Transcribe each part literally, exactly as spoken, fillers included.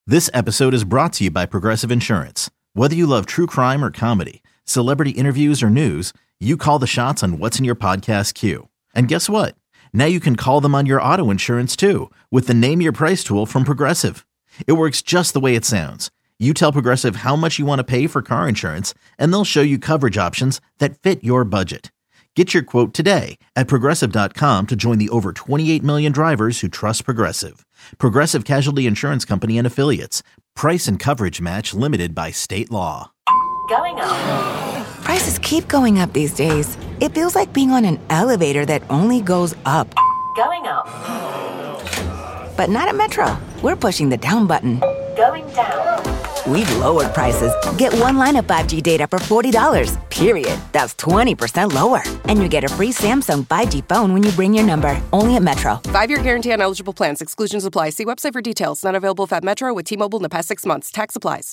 This episode is brought to you by Progressive Insurance. Whether you love true crime or comedy, celebrity interviews or news, you call the shots on what's in your podcast queue. And guess what? Now you can call them on your auto insurance too with the Name Your Price tool from Progressive. It works just the way it sounds. You tell Progressive how much you want to pay for car insurance, and they'll show you coverage options that fit your budget. Get your quote today at Progressive dot com to join the over twenty-eight million drivers who trust Progressive. Progressive Casualty Insurance Company and Affiliates. Price and coverage match limited by state law. Going up. Prices keep going up these days. It feels like being on an elevator that only goes up. Going up. But not at Metro. We're pushing the down button. Going down. We've lowered prices. Get one line of five G data for forty dollars, period. That's twenty percent lower. And you get a free Samsung five G phone when you bring your number. Only at Metro. Five-year guarantee on eligible plans. Exclusions apply. See website for details. Not available at Metro with T-Mobile in the past six months. Tax applies.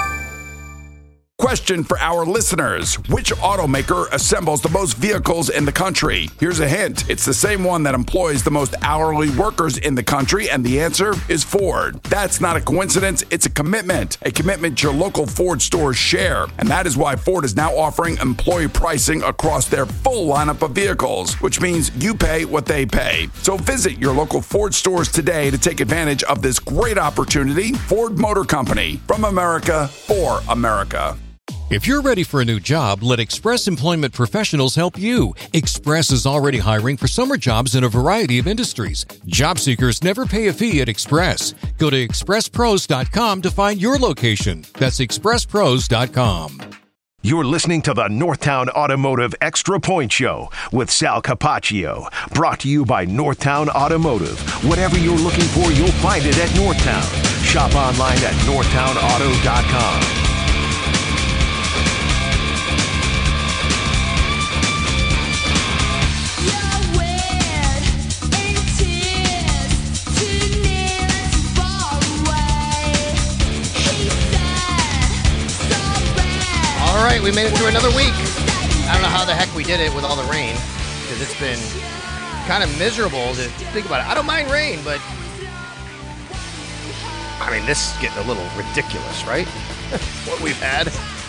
Question for our listeners. Which automaker assembles the most vehicles in the country? Here's a hint. It's the same one that employs the most hourly workers in the country, and the answer is Ford. That's not a coincidence. It's a commitment. A commitment your local Ford stores share. And that is why Ford is now offering employee pricing across their full lineup of vehicles, which means you pay what they pay. So visit your local Ford stores today to take advantage of this great opportunity. Ford Motor Company. From America, for America. If you're ready for a new job, let Express Employment Professionals help you. Express is already hiring for summer jobs in a variety of industries. Job seekers never pay a fee at Express. Go to express pros dot com to find your location. That's express pros dot com. You're listening to the Northtown Automotive Extra Point Show with Sal Capaccio. Brought to you by Northtown Automotive. Whatever you're looking for, you'll find it at Northtown. Shop online at northtown auto dot com. All right, we made it through another week. I don't know how the heck we did it with all the rain, because it's been kind of miserable to think about it. I don't mind rain, but I mean, this is getting a little ridiculous, right? What we've had.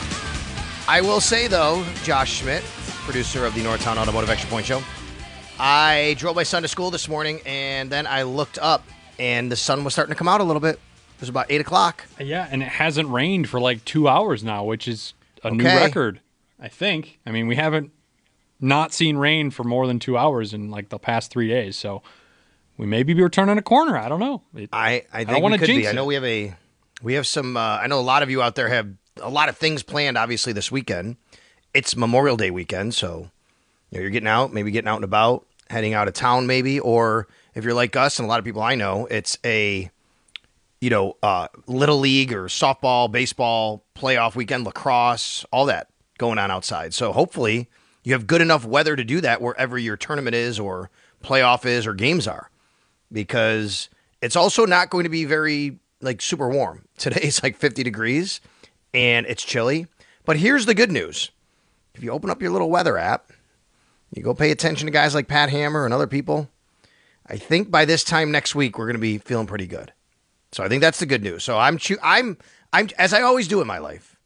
I will say, though, Josh Schmidt, producer of the Northtown Automotive Extra Point Show, I drove my son to school this morning, and then I looked up, and the sun was starting to come out a little bit. It was about eight o'clock. Yeah, and it hasn't rained for like two hours now, which is a okay. new record, I think. I mean, we haven't not seen rain for more than two hours in like the past three days, so we may be turning a corner. I don't know. It, I, I think I don't want we to could jinx be. it. I know we have a we have some. Uh, I know a lot of you out there have a lot of things planned. Obviously, this weekend, it's Memorial Day weekend, so you know you're getting out, maybe getting out and about, heading out of town, maybe, or if you're like us and a lot of people I know, it's a you know, uh, Little League or softball, baseball, playoff weekend, lacrosse, all that going on outside. So hopefully you have good enough weather to do that wherever your tournament is or playoff is or games are, because it's also not going to be very, like, super warm. Today's like fifty degrees and it's chilly. But here's the good news. If you open up your little weather app, you go pay attention to guys like Pat Hammer and other people, I think by this time next week, we're going to be feeling pretty good. So I think that's the good news. So I'm, cho- I'm, I'm, as I always do in my life,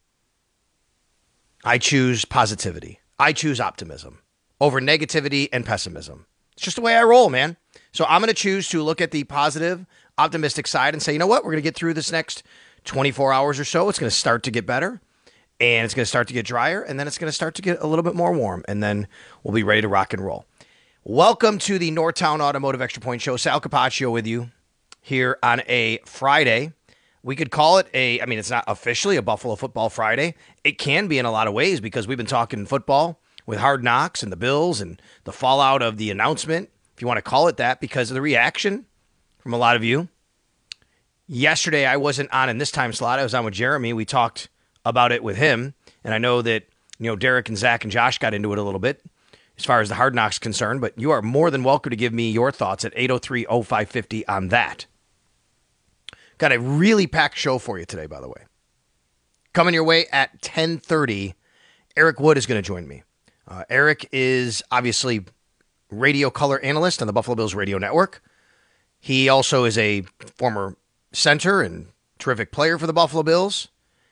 I choose positivity. I choose optimism over negativity and pessimism. It's just the way I roll, man. So I'm going to choose to look at the positive, optimistic side and say, you know what? We're going to get through this next twenty-four hours or so. It's going to start to get better, and it's going to start to get drier, and then it's going to start to get a little bit more warm, and then we'll be ready to rock and roll. Welcome to the Northtown Automotive Extra Point Show. Sal Capaccio with you here on a Friday. We could call it a, I mean, it's not officially a Buffalo Football Friday. It can be in a lot of ways because we've been talking football with Hard Knocks and the Bills and the fallout of the announcement, if you want to call it that, because of the reaction from a lot of you. Yesterday, I wasn't on in this time slot. I was on with Jeremy. We talked about it with him. And I know that, you know, Derek and Zach and Josh got into it a little bit as far as the Hard Knocks concerned, but you are more than welcome to give me your thoughts at eight oh three oh five five oh on that. Got a really packed show for you today, by the way. Coming your way at ten thirty, Eric Wood is going to join me. Uh, Eric is obviously radio color analyst on the Buffalo Bills radio network. He also is a former center and terrific player for the Buffalo Bills,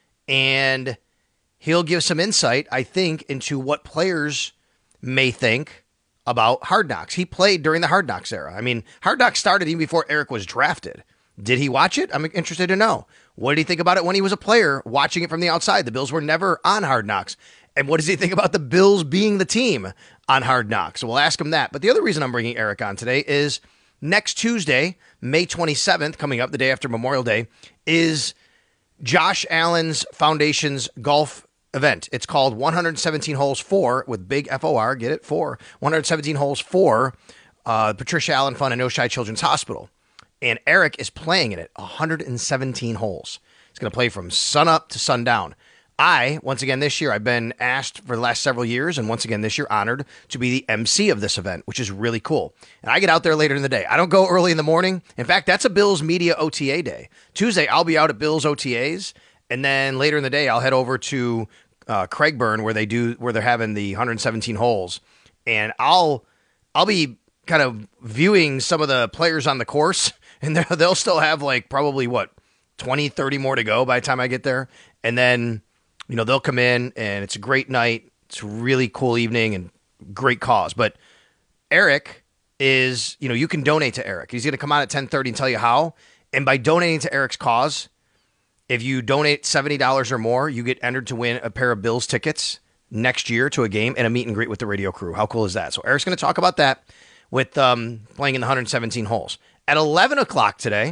and he'll give some insight, I think, into what players may think about Hard Knocks. He played during the Hard Knocks era. I mean, Hard Knocks started even before Eric was drafted. Did he watch it? I'm interested to know. What did he think about it when he was a player watching it from the outside? The Bills were never on Hard Knocks. And what does he think about the Bills being the team on Hard Knocks? So we'll ask him that. But the other reason I'm bringing Eric on today is next Tuesday, May twenty-seventh, coming up the day after Memorial Day, is Josh Allen's Foundation's golf event. It's called one hundred seventeen Holes four with big F O R, get it, four. one hundred seventeen Holes four, uh, Patricia Allen Fund and Oshai Children's Hospital. And Eric is playing in it, one hundred seventeen holes. He's going to play from sun up to sundown. I, once again this year, I've been asked for the last several years, and once again this year, honored to be the M C of this event, which is really cool. And I get out there later in the day. I don't go early in the morning. In fact, that's a Bills Media O T A day. Tuesday, I'll be out at Bills O T As, and then later in the day, I'll head over to uh, Craigburn where they do where they're having the one hundred seventeen holes, and I'll I'll be kind of viewing some of the players on the course, and they'll still have like probably what twenty, thirty more to go by the time I get there, and then. You know, they'll come in, and it's a great night. It's a really cool evening and great cause. But Eric is, you know, you can donate to Eric. He's going to come out at ten thirty and tell you how. And by donating to Eric's cause, if you donate seventy dollars or more, you get entered to win a pair of Bills tickets next year to a game and a meet and greet with the radio crew. How cool is that? So Eric's going to talk about that with um, playing in the one hundred seventeen holes. At eleven o'clock today,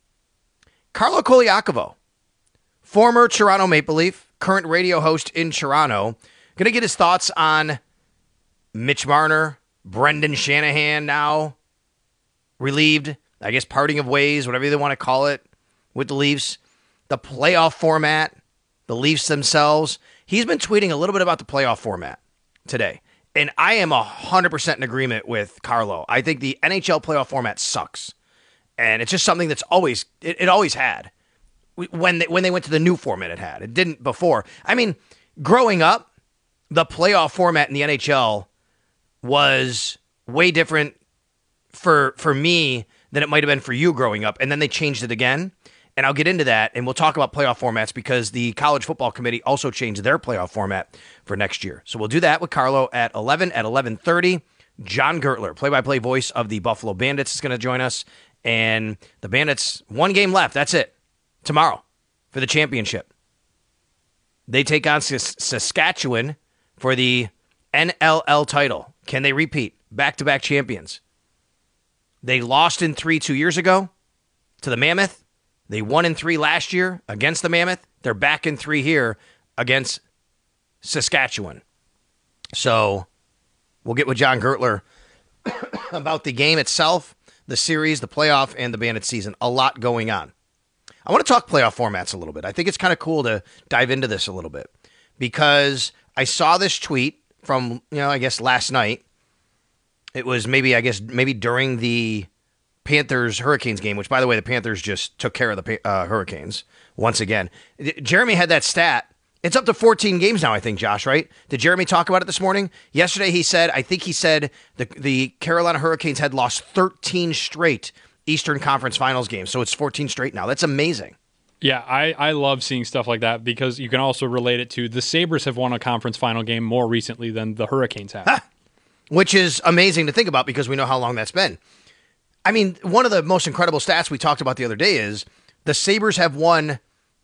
Carlo Koliakovo, former Toronto Maple Leaf, current radio host in Toronto, going to get his thoughts on Mitch Marner, Brendan Shanahan now relieved, I guess parting of ways, whatever they want to call it, with the Leafs, the playoff format, the Leafs themselves. He's been tweeting a little bit about the playoff format today, and I am one hundred percent in agreement with Carlo. I think the N H L playoff format sucks, and it's just something that's always, it, it always had. When they, when they went to the new format it had. It didn't before. I mean, growing up, the playoff format in the N H L was way different for for me than it might have been for you growing up. And then they changed it again. And I'll get into that, and we'll talk about playoff formats because the College Football Committee also changed their playoff format for next year. So we'll do that with Carlo at eleven, at eleven thirty. John Gertler, play-by-play voice of the Buffalo Bandits, is going to join us. And the Bandits, one game left. That's it. Tomorrow for the championship. They take on Sas- Saskatchewan for the N L L title. Can they repeat? Back-to-back champions. They lost in three two years ago to the Mammoth. They won in three last year against the Mammoth. They're back in three here against Saskatchewan. So we'll get with John Gertler about the game itself, the series, the playoff, and the Bandit season. A lot going on. I want to talk playoff formats a little bit. I think it's kind of cool to dive into this a little bit because I saw this tweet from, you know, I guess last night. It was maybe, I guess, maybe during the Panthers-Hurricanes game, which, by the way, the Panthers just took care of the uh, Hurricanes once again. Jeremy had that stat. It's up to fourteen games now, I think, Josh, right? Did Jeremy talk about it this morning? Yesterday he said, I think he said the, the Carolina Hurricanes had lost thirteen straight Eastern Conference Finals games, so it's fourteen straight now. That's amazing. Yeah, I, I love seeing stuff like that because you can also relate it to the Sabres have won a conference final game more recently than the Hurricanes have. Ha! Which is amazing to think about because we know how long that's been. I mean, one of the most incredible stats we talked about the other day is the Sabres have won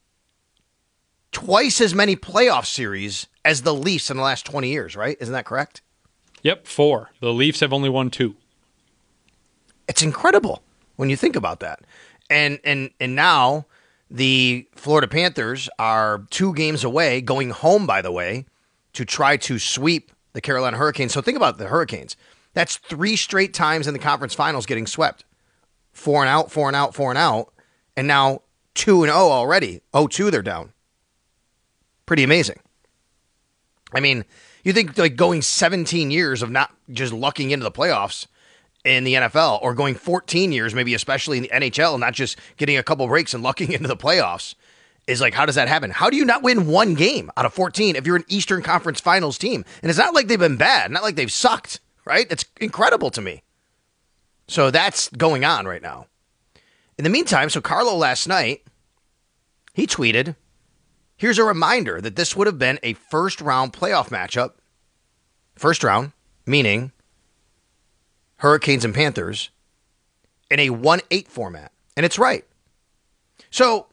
twice as many playoff series as the Leafs in the last twenty years, right? Isn't that correct? Yep, four. The Leafs have only won two. It's incredible when you think about that. And and and now the Florida Panthers are two games away, going home, by the way, to try to sweep the Carolina Hurricanes. So think about the Hurricanes. That's three straight times in the conference finals getting swept. Four and out, four and out, four and out. And now two and oh already. oh two they're down. Pretty amazing. I mean, you think like going seventeen years of not just lucking into the playoffs in the N F L, or going fourteen years, maybe especially in the N H L, not just getting a couple breaks and lucking into the playoffs, is like, how does that happen? How do you not win one game out of fourteen if you're an Eastern Conference Finals team? And it's not like they've been bad, not like they've sucked, right? It's incredible to me. So that's going on right now. In the meantime, so Carlo last night He tweeted, here's a reminder that this would have been a first round playoff matchup. First round, meaning Hurricanes and Panthers, in a one eight format. And it's right. So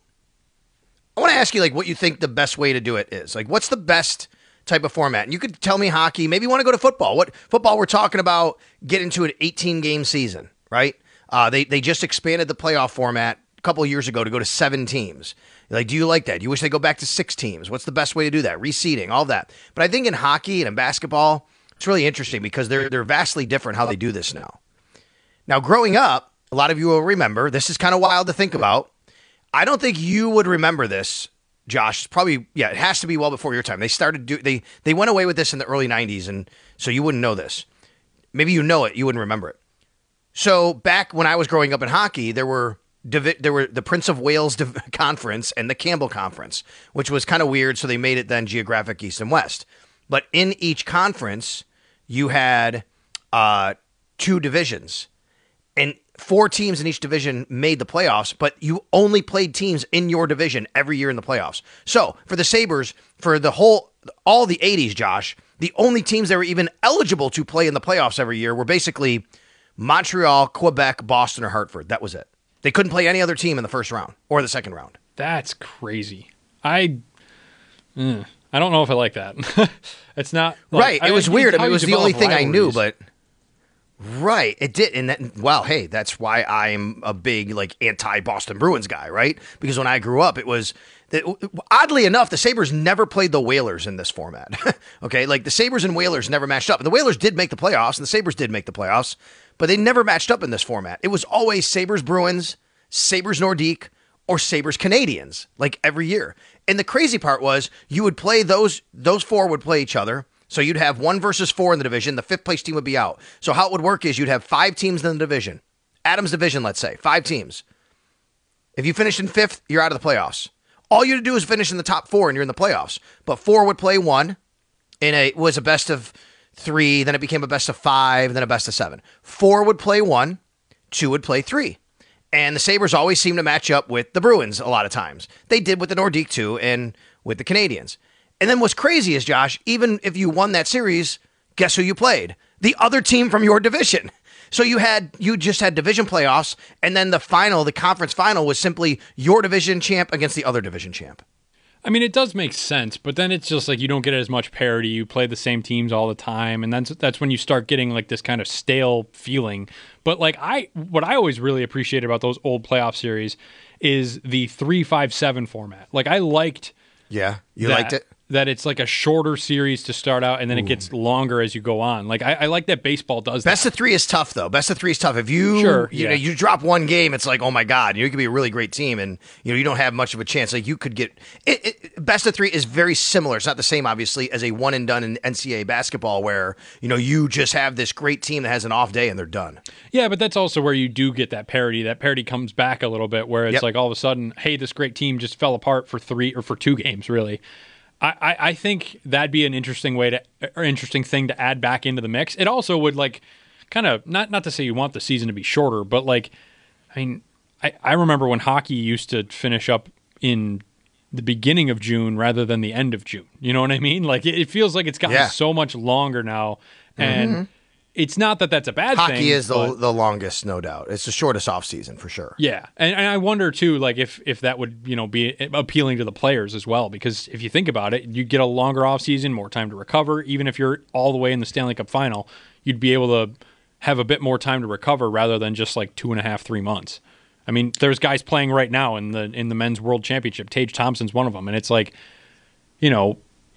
I want to ask you, like, what you think the best way to do it is. Like, what's the best type of format? And you could tell me hockey. Maybe you want to go to football. What football we're talking about, get into an eighteen-game season, right? Uh, they, they just expanded the playoff format a couple of years ago to go to seven teams. Like, do you like that? Do you wish they go back to six teams? What's the best way to do that? Reseeding, all that. But I think in hockey and in basketball, it's really interesting because they're they're vastly different how they do this now. Now, growing up, a lot of you will remember, this is kind of wild to think about. I don't think you would remember this, Josh. It's probably, yeah, it has to be well before your time. They started, do, they they went away with this in the early nineties, and so you wouldn't know this. Maybe you know it, you wouldn't remember it. So back when I was growing up in hockey, there were there were the Prince of Wales Conference and the Campbell Conference, which was kind of weird, so they made it then geographic east and west. But in each conference, you had uh, two divisions, and four teams in each division made the playoffs, but you only played teams in your division every year in the playoffs. So for the Sabres, for the whole, all the eighties, Josh, the only teams that were even eligible to play in the playoffs every year were basically Montreal, Quebec, Boston, or Hartford. That was it. They couldn't play any other team in the first round or the second round. That's crazy. I, mm, I don't know if I like that. It's not like, right. It I, was I weird. I mean, it was the only thing rivalries. I knew, but. Right, it did, and that, wow, hey, that's why I'm a big like anti-Boston Bruins guy, right? Because when I grew up, it was that, oddly enough, the Sabres never played the Whalers in this format. Okay, like the Sabres and Whalers never matched up. And the Whalers did make the playoffs, and the Sabres did make the playoffs, but they never matched up in this format. It was always Sabres Bruins, Sabres Nordique, or Sabres Canadiens, like every year. And the crazy part was you would play those; those four would play each other. So you'd have one versus four in the division. The fifth place team would be out. So how it would work is you'd have five teams in the division. Adam's division, let's say, five teams. If you finished in fifth, you're out of the playoffs. All you had to do is finish in the top four and you're in the playoffs. But four would play one. And it was a best of three. Then it became a best of five. Then a best of seven. Four would play one. Two would play three. And the Sabres always seem to match up with the Bruins a lot of times. They did with the Nordique too and with the Canadiens. And then what's crazy is, Josh, even if you won that series, guess who you played? The other team from your division. So you had you just had division playoffs, and then the final, the conference final, was simply your division champ against the other division champ. I mean, it does make sense, but then it's just like you don't get as much parity. You play the same teams all the time, and that's that's when you start getting like this kind of stale feeling. But like I, what I always really appreciated about those old playoff series is the three five seven format. Like I liked, yeah, you that. liked it. That it's like a shorter series to start out, and then Ooh. It gets longer as you go on. Like I, I like that baseball does that. Best of three is tough, though. Best of three is tough. If you, sure, you yeah. know, you drop one game, it's like, oh my god, you could be a really great team, and you know you don't have much of a chance. Like you could get it, it, best of three is very similar. It's not the same, obviously, as a one and done in N C double A basketball, where you know you just have this great team that has an off day and they're done. Yeah, but that's also where you do get that parity. That parity comes back a little bit, where it's yep. like all of a sudden, hey, this great team just fell apart for three or for two games, really. I, I think that'd be an interesting way to, or interesting thing to add back into the mix. It also would like kind of, not not to say you want the season to be shorter, but like, I mean, I, I remember when hockey used to finish up in the beginning of June rather than the end of June. You know what I mean? Like it, it feels like it's gotten yeah. so much longer now. And mm-hmm. it's not that that's a bad hockey thing. Hockey is the, but, the longest, no doubt. It's the shortest off season for sure. Yeah. And, and I wonder too, like if, if that would, you know, be appealing to the players as well, because if you think about it, you get a longer off season, more time to recover. Even if you're all the way in the Stanley Cup final, you'd be able to have a bit more time to recover rather than just like two and a half, three months. I mean, there's guys playing right now in the, in the men's world championship. Tage Thompson's one of them. And it's like, you know,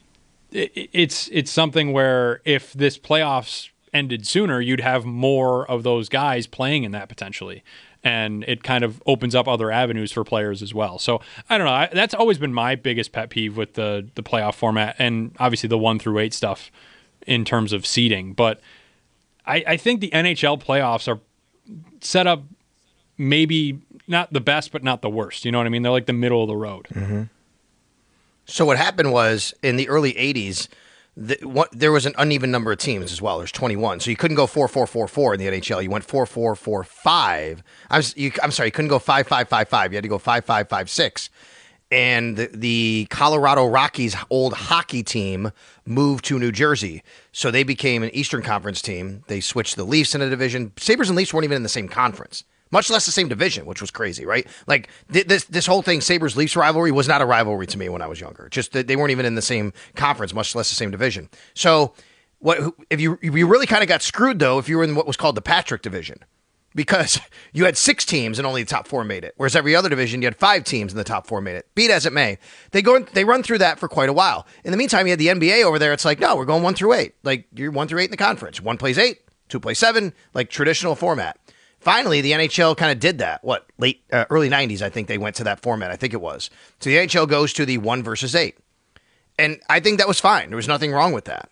it, it's, it's something where if this playoffs ended sooner, you'd have more of those guys playing in that potentially. And it kind of opens up other avenues for players as well. So I don't know. I, that's always been my biggest pet peeve with the the playoff format, and obviously the one through eight stuff in terms of seeding. But I, I think the N H L playoffs are set up maybe not the best, but not the worst. You know what I mean? They're like the middle of the road. Mm-hmm. So what happened was in the early eighties, The, what, there was an uneven number of teams as well. There's twenty-one, so you couldn't go four four four four in the N H L. You went four four four five. I'm, you, I'm sorry, you couldn't go five five five five. You had to go five five five six. and the, the Colorado Rockies old hockey team moved to New Jersey. So they became an Eastern Conference team. They switched the Leafs in a division. Sabres and Leafs weren't even in the same conference, much less the same division, which was crazy, right? Like th- this this whole thing, Sabres-Leafs rivalry was not a rivalry to me when I was younger. Just that they weren't even in the same conference, much less the same division. So what if you if you really kind of got screwed, though, if you were in what was called the Patrick division, because you had six teams and only the top four made it, whereas every other division you had five teams and the top four made it. Be it as it may, they go in, they run through that for quite a while. In the meantime, you had the N B A over there. It's like, no, we're going one through eight. Like you're one through eight in the conference. One plays eight, two plays seven, like traditional format. Finally, the N H L kind of did that. What late uh, early nineties? I think they went to that format. I think it was. So the N H L goes to the one versus eight, and I think that was fine. There was nothing wrong with that.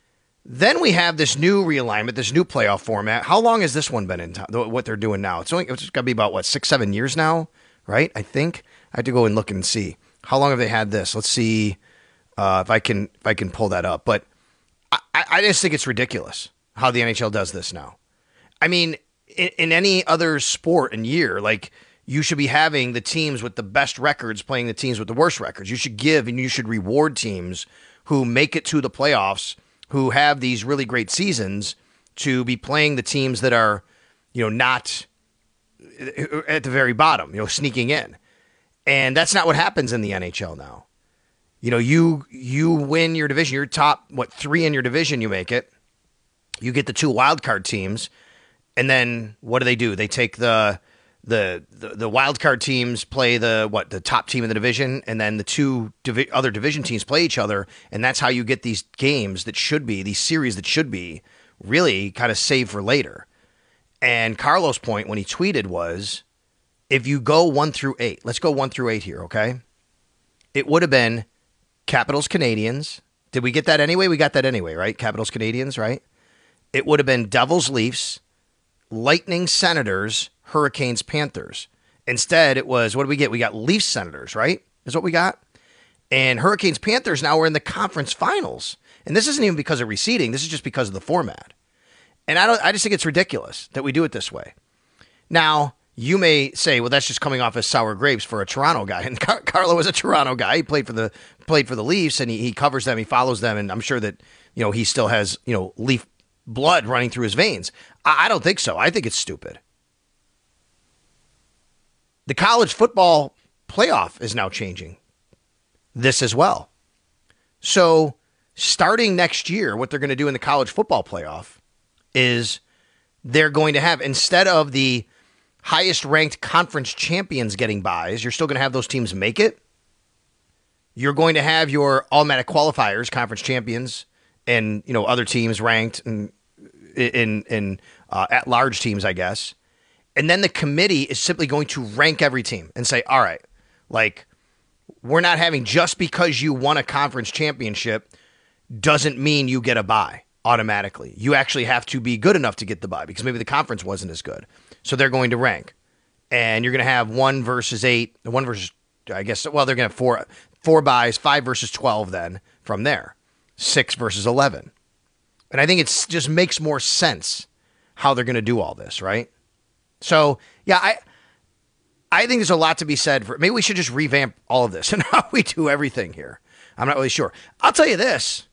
Then we have this new realignment, this new playoff format. How long has this one been in time? What they're doing now? It's only it's got to be about what six, seven years now, right? I think I have to go and look and see how long have they had this. Let's see uh, if I can if I can pull that up. But I, I just think it's ridiculous how the N H L does this now. I mean, in, in any other sport and year, like you should be having the teams with the best records playing the teams with the worst records. You should give and you should reward teams who make it to the playoffs, who have these really great seasons, to be playing the teams that are, you know, not at the very bottom, you know, sneaking in. And that's not what happens in the N H L now. You know, you you win your division, you're top, what, three in your division, you make it. You get the two wild card teams, and then what do they do? They take the the the, the wild card teams play the what the top team in the division, and then the two divi- other division teams play each other, and that's how you get these games that should be these series that should be really kind of saved for later. And Carlos' point when he tweeted was, if you go one through eight, let's go one through eight here, okay? It would have been Capitals Canadiens. Did we get that anyway? We got that anyway, right? Capitals Canadiens, right? It would have been Devils Leafs, Lightning Senators, Hurricanes Panthers. Instead, it was, what did we get? We got Leafs Senators, right? Is what we got. And Hurricanes Panthers now are in the conference finals. And this isn't even because of reseeding. This is just because of the format. And I don't. I just think it's ridiculous that we do it this way. Now, you may say, well, that's just coming off as sour grapes for a Toronto guy. And Car- Carlo is a Toronto guy. He played for the played for the Leafs, and he, he covers them. He follows them, and I'm sure that, you know, he still has, you know, Leaf blood running through his veins. I, I don't think so. I think it's stupid. The college football playoff is now changing this as well. So starting next year, what they're going to do in the college football playoff is they're going to have, instead of the highest ranked conference champions getting buys, you're still going to have those teams make it. You're going to have your automatic qualifiers, conference champions, and, you know, other teams ranked in in, in uh, at large teams, I guess. And then the committee is simply going to rank every team and say, all right, like, we're not having, just because you won a conference championship doesn't mean you get a bye automatically. You actually have to be good enough to get the bye because maybe the conference wasn't as good. So they're going to rank. And you're going to have one versus eight, one versus, I guess, well, they're going to have four, four buys, five versus twelve then from there, six versus eleven. And I think it just makes more sense how they're going to do all this, right? So, yeah, I I think there's a lot to be said for, maybe we should just revamp all of this and how we do everything here. I'm not really sure. I'll tell you this.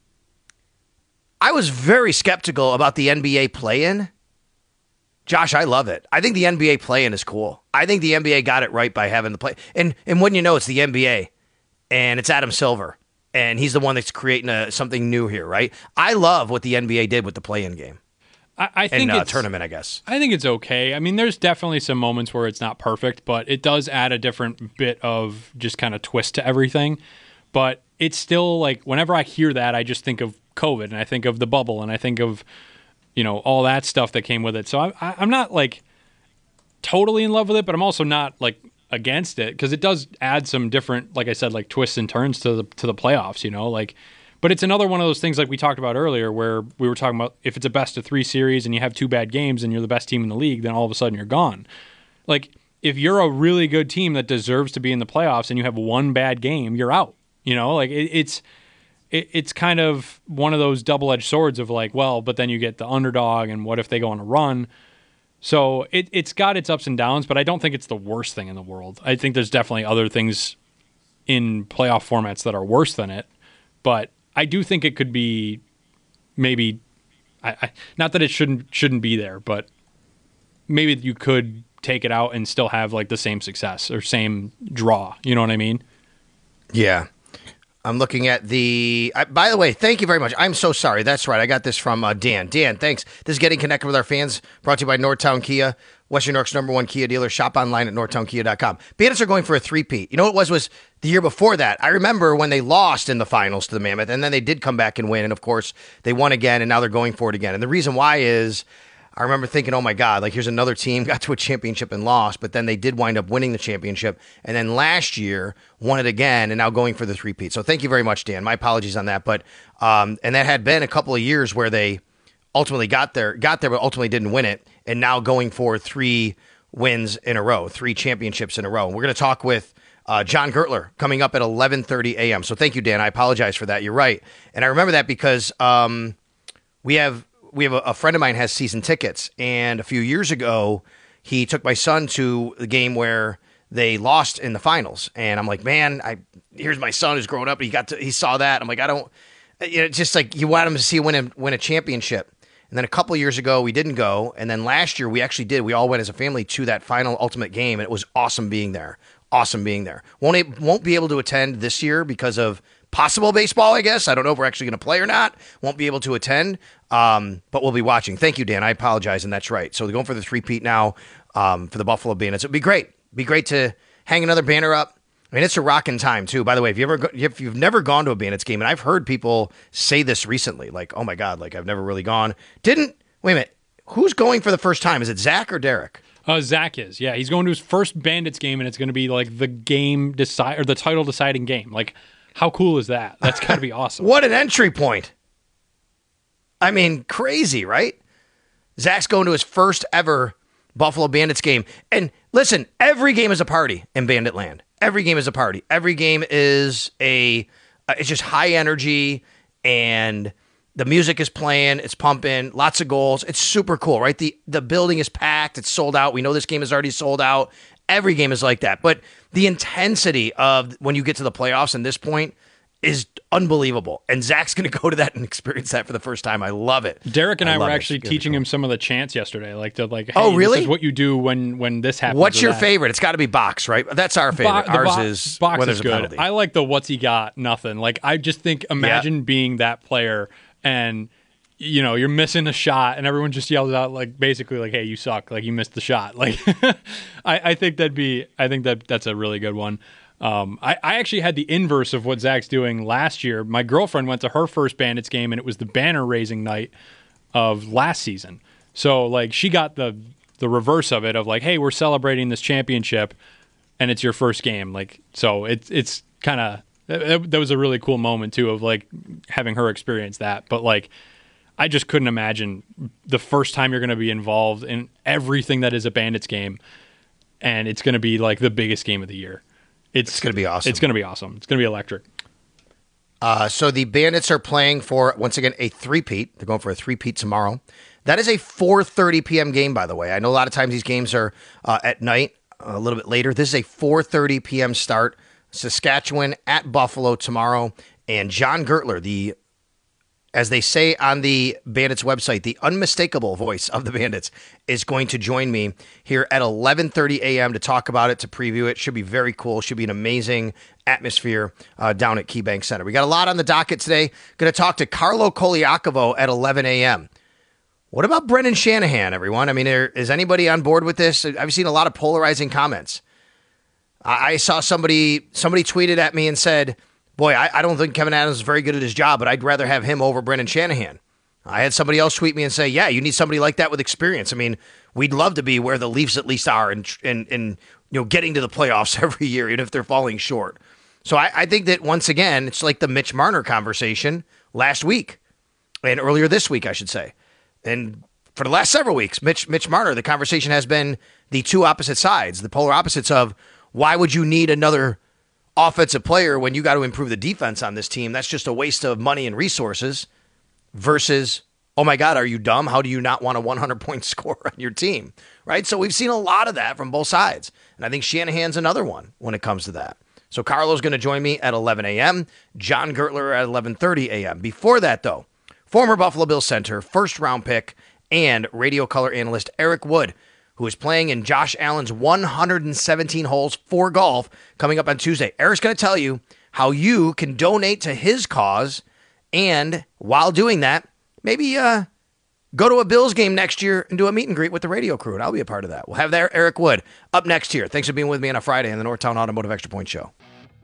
I was very skeptical about the N B A play-in. Josh, I love it. I think the N B A play-in is cool. I think the N B A got it right by having the play. And and wouldn't you know, it's the N B A, and it's Adam Silver, and he's the one that's creating a, something new here, right? I love what the N B A did with the play-in game. I, I think and, uh, it's, tournament, I guess. I think it's okay. I mean, there's definitely some moments where it's not perfect, but it does add a different bit of just kind of twist to everything. But it's still like, whenever I hear that, I just think of COVID, and I think of the bubble, and I think of, you know, all that stuff that came with it. So I, I, I'm not like totally in love with it, but I'm also not like against it, because it does add some different, like I said, like twists and turns to the to the playoffs. You know, like. But it's another one of those things like we talked about earlier where we were talking about if it's a best of three series and you have two bad games and you're the best team in the league, then all of a sudden you're gone. Like, if you're a really good team that deserves to be in the playoffs and you have one bad game, you're out. You know, like it, it's it, it's kind of one of those double-edged swords of like, well, but then you get the underdog and what if they go on a run? So it, it's got its ups and downs, but I don't think it's the worst thing in the world. I think there's definitely other things in playoff formats that are worse than it. But I do think it could be maybe, I, I, not that it shouldn't shouldn't be there, but maybe you could take it out and still have like the same success or same draw. You know what I mean? Yeah. I'm looking at the, I, by the way, thank you very much. I'm so sorry. That's right. I got this from uh, Dan. Dan, thanks. This is Getting Connected with Our Fans, brought to you by Northtown Kia, Western New York's number one Kia dealer. Shop online at northtown kia dot com. Bandits are going for a three-peat. You know what it was, was the year before that. I remember when they lost in the finals to the Mammoth, and then they did come back and win, and of course, they won again, and now they're going for it again. And the reason why is, I remember thinking, oh my God, like here's another team, got to a championship and lost, but then they did wind up winning the championship. And then last year won it again and now going for the three-peat. So thank you very much, Dan. My apologies on that. But, um, and that had been a couple of years where they ultimately got there, got there, but ultimately didn't win it. And now going for three wins in a row, three championships in a row. And we're going to talk with uh, John Gertler coming up at eleven thirty a.m. So thank you, Dan. I apologize for that. You're right. And I remember that because um, we have, We have a, a friend of mine has season tickets, and a few years ago, he took my son to the game where they lost in the finals. And I'm like, man, I here's my son who's grown up. He got to, he saw that. I'm like, I don't, you know, it's just like you want him to see win a, win a championship. And then a couple of years ago, we didn't go. And then last year, we actually did. We all went as a family to that final ultimate game, and it was awesome being there. Awesome being there. Won't won't be able to attend this year because of possible baseball, I guess. I don't know if we're actually going to play or not. Won't be able to attend, um, but we'll be watching. Thank you, Dan. I apologize, and that's right. So they're going for the three-peat now um, for the Buffalo Bandits. It would be great. It'd be great to hang another banner up. I mean, it's a rocking time, too. By the way, if, you ever go, if you've never gone to a Bandits game, and I've heard people say this recently, like, oh, my God, like, I've never really gone. Didn't, wait a minute, who's going for the first time? Is it Zach or Derek? Uh, Zach is, yeah. He's going to his first Bandits game, and it's going to be, like, the game decide or the title-deciding game. Like, how cool is that? That's got to be awesome. What an entry point. I mean, crazy, right? Zach's going to his first ever Buffalo Bandits game. And listen, every game is a party in Bandit Land. Every game is a party. Every game is a, uh, it's just high energy, and the music is playing, it's pumping, lots of goals. It's super cool, right? The, the building is packed, it's sold out. We know this game is already sold out. Every game is like that. But the intensity of when you get to the playoffs and this point is unbelievable. And Zach's going to go to that and experience that for the first time. I love it. Derek and I, I were actually teaching him some of the chants yesterday. Like, to like, hey, oh, really? This is what you do when, when this happens. What's your that. favorite? It's got to be box, right? That's our favorite. Bo- Ours bo- is box when is there's good. a penalty. I like the what's he got, nothing. Like, I just think, imagine yeah. being that player and, you know, you're missing a shot and everyone just yells out, like, basically like, hey, you suck. Like, you missed the shot. Like, I, I think that'd be, I think that that's a really good one. Um, I, I actually had the inverse of what Zach's doing last year. My girlfriend went to her first Bandits game, and it was the banner raising night of last season. So, like, she got the the reverse of it, of like, hey, we're celebrating this championship, and it's your first game. Like, so it's it's kind of that, that was a really cool moment too, of like having her experience that. But like, I just couldn't imagine the first time you're going to be involved in everything that is a Bandits game, and it's going to be like the biggest game of the year. It's, it's going to be awesome. It's going to be awesome. It's going to be electric. Uh, so the Bandits are playing for, once again, a three-peat. They're going for a three-peat tomorrow. That is a four thirty p.m. game, by the way. I know a lot of times these games are uh, at night, a little bit later. This is a four thirty p.m. start. Saskatchewan at Buffalo tomorrow. And John Gertler, the, as they say on the Bandits website, the unmistakable voice of the Bandits, is going to join me here at eleven thirty a.m. to talk about it, to preview it. Should be very cool. Should be an amazing atmosphere uh, down at KeyBank Center. We got a lot on the docket today. Going to talk to Carlo Koliakovo at eleven a.m. What about Brendan Shanahan, everyone? I mean, are, is anybody on board with this? I've seen a lot of polarizing comments. I, I saw somebody somebody tweeted at me and said, boy, I, I don't think Kevin Adams is very good at his job, but I'd rather have him over Brendan Shanahan. I had somebody else tweet me and say, yeah, you need somebody like that with experience. I mean, we'd love to be where the Leafs at least are and, and, and you know, getting to the playoffs every year, even if they're falling short. So I, I think that, once again, it's like the Mitch Marner conversation last week, and earlier this week, I should say. And for the last several weeks, Mitch, Mitch Marner, the conversation has been the two opposite sides, the polar opposites of why would you need another offensive player when you got to improve the defense on this team? That's just a waste of money and resources. Versus, oh my God, are you dumb? How do you not want a one hundred point score on your team? Right? So we've seen a lot of that from both sides. And I think Shanahan's another one when it comes to that. So Carlo's going to join me at eleven a.m., John Gertler at eleven thirty a.m. Before that, though, former Buffalo Bills center, first-round pick, and radio color analyst Eric Wood, who is playing in Josh Allen's one hundred seventeen holes for golf coming up on Tuesday. Eric's going to tell you how you can donate to his cause, and while doing that, maybe uh, go to a Bills game next year and do a meet and greet with the radio crew, and I'll be a part of that. We'll have there Eric Wood up next here. Thanks for being with me on a Friday on the Northtown Automotive Extra Point Show.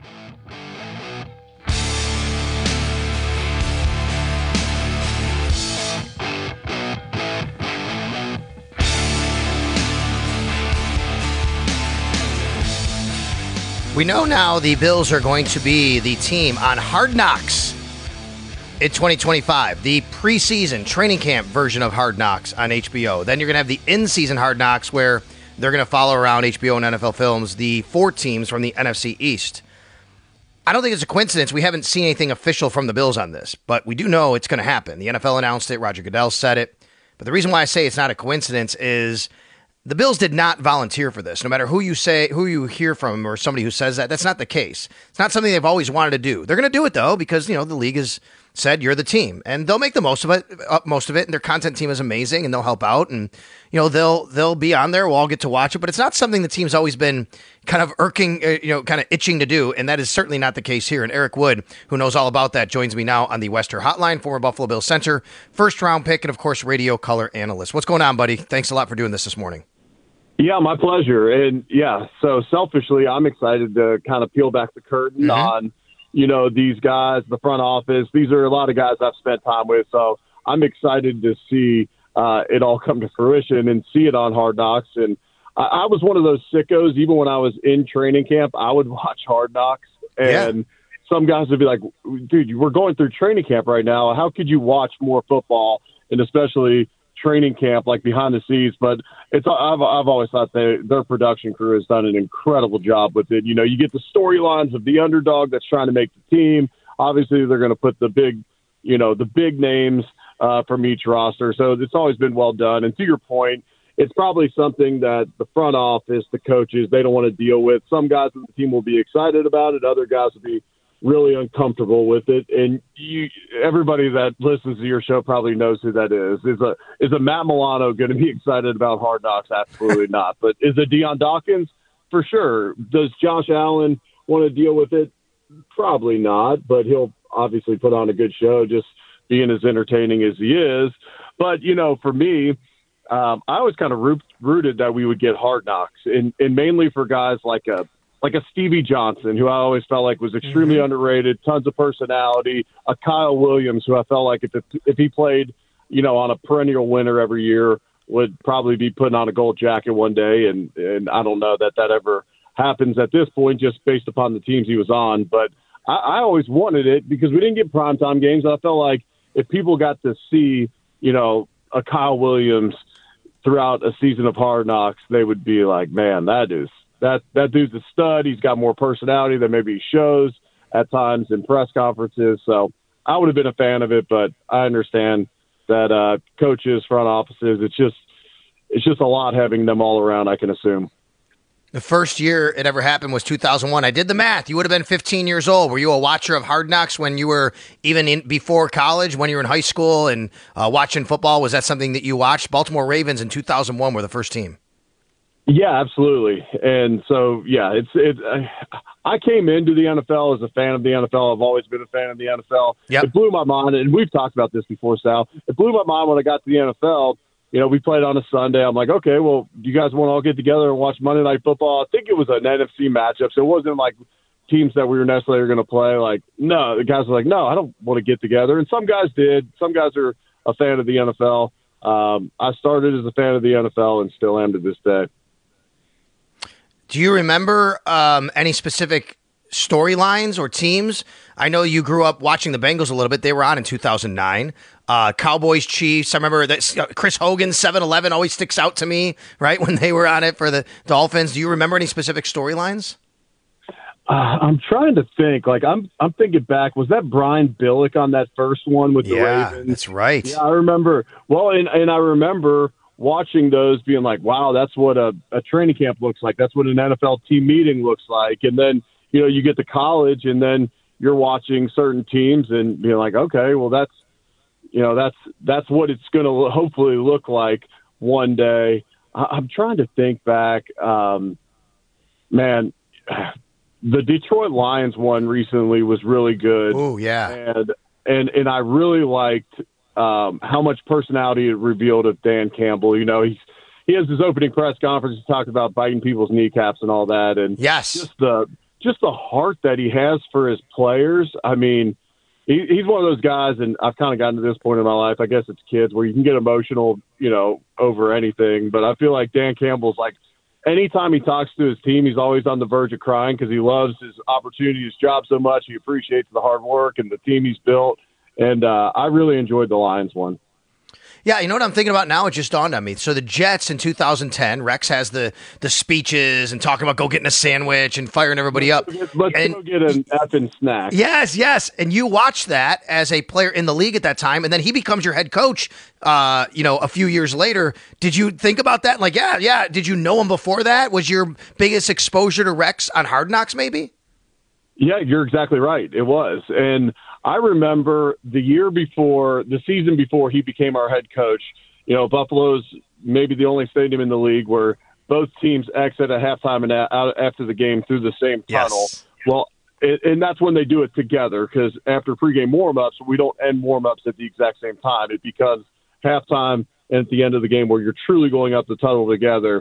We know now the Bills are going to be the team on Hard Knocks in twenty twenty-five, the preseason training camp version of Hard Knocks on H B O. Then you're going to have the in-season Hard Knocks where they're going to follow around H B O and N F L Films the four teams from the N F C East. I don't think it's a coincidence. We haven't seen anything official from the Bills on this, but we do know it's going to happen. The N F L announced it. Roger Goodell said it. But the reason why I say it's not a coincidence is the Bills did not volunteer for this. No matter who you say, who you hear from, or somebody who says that, that's not the case. It's not something they've always wanted to do. They're going to do it though, because you know the league has said you're the team, and they'll make the most of it. Uh, most of it, and their content team is amazing, and they'll help out, and you know they'll they'll be on there. We'll all get to watch it, but it's not something the team's always been kind of irking, uh, you know, kind of itching to do, and that is certainly not the case here. And Eric Wood, who knows all about that, joins me now on the Western Hotline. Former Buffalo Bills center, first round pick, and of course radio color analyst. What's going on, buddy? Thanks a lot for doing this this morning. Yeah, my pleasure. And yeah, so selfishly, I'm excited to kind of peel back the curtain mm-hmm. on, you know, these guys, the front office. These are a lot of guys I've spent time with. So I'm excited to see uh, it all come to fruition and see it on Hard Knocks. And I, I was one of those sickos, even when I was in training camp, I would watch Hard Knocks. And yeah. some guys would be like, dude, we're going through training camp right now. How could you watch more football? And especially training camp, like behind the scenes, but it's I've I've always thought they, their production crew has done an incredible job with it. You know, you get the storylines of the underdog that's trying to make the team. Obviously, they're going to put the big, you know, the big names uh, from each roster. So it's always been well done. And to your point, it's probably something that the front office, the coaches, they don't want to deal with. Some guys on the team will be excited about it. Other guys will be really uncomfortable with it, and you, everybody that listens to your show probably knows who that is. Is a is a Matt Milano going to be excited about Hard Knocks? Absolutely not. But is it Deion Dawkins? For sure. Does Josh Allen want to deal with it? Probably not, but he'll obviously put on a good show, just being as entertaining as he is. But, you know, for me, um, I was kind of root, rooted that we would get Hard Knocks, and, and mainly for guys like a like a Stevie Johnson, who I always felt like was extremely mm-hmm. underrated, tons of personality, a Kyle Williams, who I felt like if if he played, you know, on a perennial winner every year, would probably be putting on a gold jacket one day. And, and I don't know that that ever happens at this point, just based upon the teams he was on. But I, I always wanted it because we didn't get primetime games. I felt like if people got to see, you know, a Kyle Williams throughout a season of Hard Knocks, they would be like, man, that is, That that dude's a stud. He's got more personality than maybe he shows at times in press conferences. So I would have been a fan of it, but I understand that uh, coaches, front offices, it's just it's just a lot having them all around, I can assume. The first year it ever happened was two thousand one. I did the math. You would have been fifteen years old. Were you a watcher of Hard Knocks when you were even in before college, when you were in high school and uh, watching football? Was that something that you watched? Baltimore Ravens in two thousand one were the first team. Yeah, absolutely. And so, yeah, it's it. I came into the N F L as a fan of the N F L. I've always been a fan of the N F L. Yep. It blew my mind, and we've talked about this before, Sal. It blew my mind when I got to the N F L. You know, we played on a Sunday. I'm like, okay, well, you guys want to all get together and watch Monday Night Football? I think it was an N F C matchup, so it wasn't like teams that we were necessarily going to play. Like, no, the guys were like, no, I don't want to get together. And some guys did. Some guys are a fan of the N F L. Um, I started as a fan of the N F L and still am to this day. Do you remember um, any specific storylines or teams? I know you grew up watching the Bengals a little bit. They were on in two thousand nine. Uh, Cowboys, Chiefs. I remember that uh, Chris Hogan's seven eleven always sticks out to me, right, when they were on it for the Dolphins. Do you remember any specific storylines? Uh, I'm trying to think. Like I'm, I'm thinking back. Was that Brian Billick on that first one with the yeah, Ravens? That's right. Yeah, I remember. Well, and, and I remember watching those being like, wow, that's what a, a training camp looks like. That's what an N F L team meeting looks like. And then you know, you get to college and then you're watching certain teams and being like, okay, well, that's, you know, that's that's what it's going to hopefully look like one day. I, I'm trying to think back. Um, man, the Detroit Lions one recently was really good. Oh, yeah. And, and, and I really liked um, how much personality it revealed of Dan Campbell. You know, he's, he has his opening press conference. He talked about biting people's kneecaps and all that. And yes, just the just the heart that he has for his players. I mean, he, he's one of those guys, and I've kind of gotten to this point in my life, I guess it's kids, where you can get emotional, you know, over anything. But I feel like Dan Campbell's like, anytime he talks to his team, he's always on the verge of crying because he loves his opportunity, his job so much. He appreciates the hard work and the team he's built. And uh, I really enjoyed the Lions one. Yeah, you know what I'm thinking about now? It just dawned on me. So the Jets in two thousand ten, Rex has the the speeches and talking about go getting a sandwich and firing everybody up. Let's and, go get an effing snack. Yes, yes. And you watched that as a player in the league at that time, and then he becomes your head coach, uh, you know, a few years later. Did you think about that? Like, yeah, yeah. Did you know him before that? Was your biggest exposure to Rex on Hard Knocks maybe? Yeah, you're exactly right. It was. And I remember the year before, the season before he became our head coach, you know, Buffalo's maybe the only stadium in the league where both teams exit at halftime and out after the game through the same tunnel. Yes. Well, it, and that's when they do it together because after pregame warm-ups, we don't end warm-ups at the exact same time. It becomes halftime and at the end of the game where you're truly going up the tunnel together.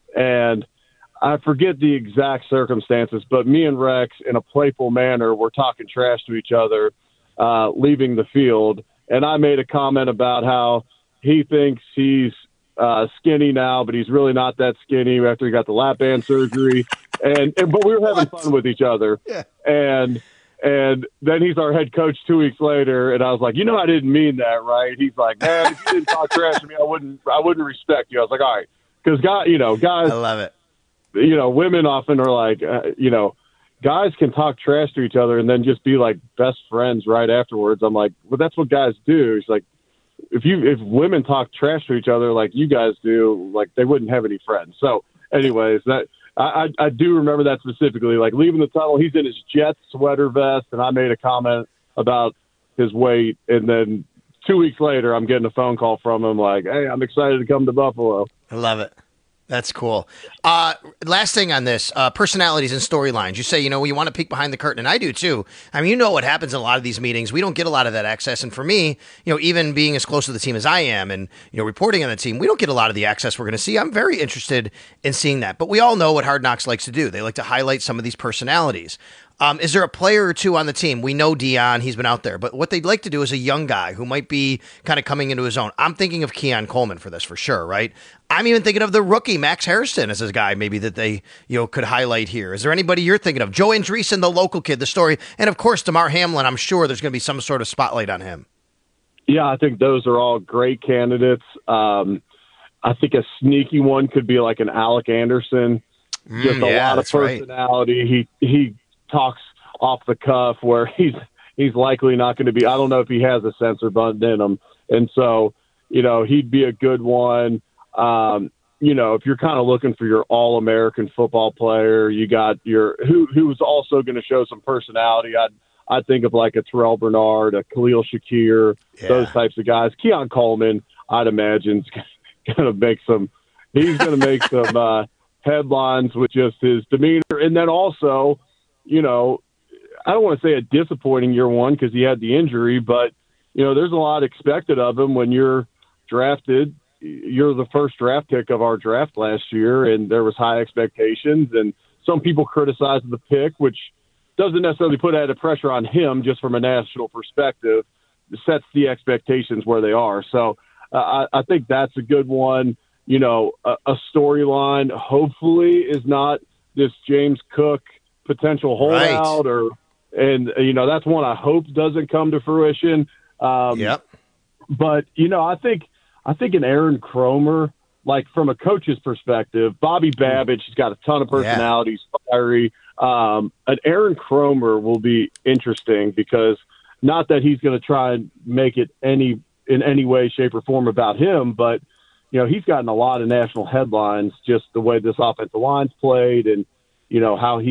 And I forget the exact circumstances, but me and Rex, in a playful manner, were talking trash to each other uh, leaving the field. And I made a comment about how he thinks he's uh, skinny now, but he's really not that skinny after he got the lap band surgery. And, and but we were having fun with each other. Yeah. And and then he's our head coach two weeks later, and I was like, you know, I didn't mean that, right? He's like, man, if you didn't talk trash to me, I wouldn't I wouldn't respect you. I was like, all right, because guy, you know, guys, I love it. You know, women often are like, uh, you know, guys can talk trash to each other and then just be like best friends right afterwards. I'm like, well, that's what guys do. It's like, if you if women talk trash to each other like you guys do, like they wouldn't have any friends. So, anyways, that I I, I do remember that specifically. Like leaving the tunnel, he's in his Jets sweater vest, and I made a comment about his weight, and then two weeks later, I'm getting a phone call from him like, hey, I'm excited to come to Buffalo. I love it. That's cool. Uh, last thing on this, uh, personalities and storylines. You say, you know, you want to peek behind the curtain, and I do too. I mean, you know what happens in a lot of these meetings. We don't get a lot of that access. And for me, you know, even being as close to the team as I am and, you know, reporting on the team, we don't get a lot of the access we're going to see. I'm very interested in seeing that. But we all know what Hard Knocks likes to do. They like to highlight some of these personalities. Um, is there a player or two on the team? We know Dion, he's been out there, but what they'd like to do is a young guy who might be kind of coming into his own. I'm thinking of Keon Coleman for this for sure, right? I'm even thinking of the rookie, Max Harrison, as a guy maybe that they, you know, could highlight here. Is there anybody you're thinking of? Joe Andreessen, the local kid, the story, and of course, DeMar Hamlin. I'm sure there's going to be some sort of spotlight on him. Yeah, I think those are all great candidates. Um, I think a sneaky one could be like an Alec Anderson. Mm, Just a yeah, lot of personality. Right. He he talks off the cuff where he's he's likely not going to be. I don't know if he has a censor button in him, and so you know he'd be a good one. Um, you know, if you're kind of looking for your all-American football player, you got your who who's also going to show some personality. I'd I'd think of like a Terrell Bernard, a Khalil Shakir, yeah. those types of guys. Keon Coleman, I'd imagine, is going to make some. He's going to make some uh, headlines with just his demeanor, and then also, you know. I don't want to say a disappointing year one because he had the injury, but, you know, there's a lot expected of him when you're drafted. You're the first draft pick of our draft last year, and there was high expectations. And some people criticized the pick, which doesn't necessarily put added pressure on him just from a national perspective. It sets the expectations where they are. So uh, I, I think that's a good one. You know, a, a storyline hopefully is not this James Cook potential holdout right. or – And, you know, that's one I hope doesn't come to fruition. Um, yep. But, you know, I think I think an Aaron Cromer, like from a coach's perspective, Bobby Babbage, he's got a ton of personality, he's fiery. Um, an Aaron Cromer will be interesting because not that he's going to try and make it any in any way, shape, or form about him, but, you know, he's gotten a lot of national headlines just the way this offensive line's played and, you know, how he's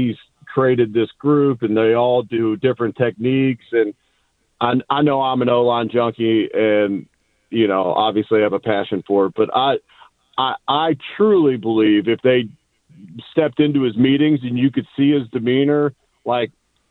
created this group, and they all do different techniques. And I, I know I'm an O-line junkie, and you know, obviously I have a passion for it. But I, I, I truly believe if they stepped into his meetings and you could see his demeanor, like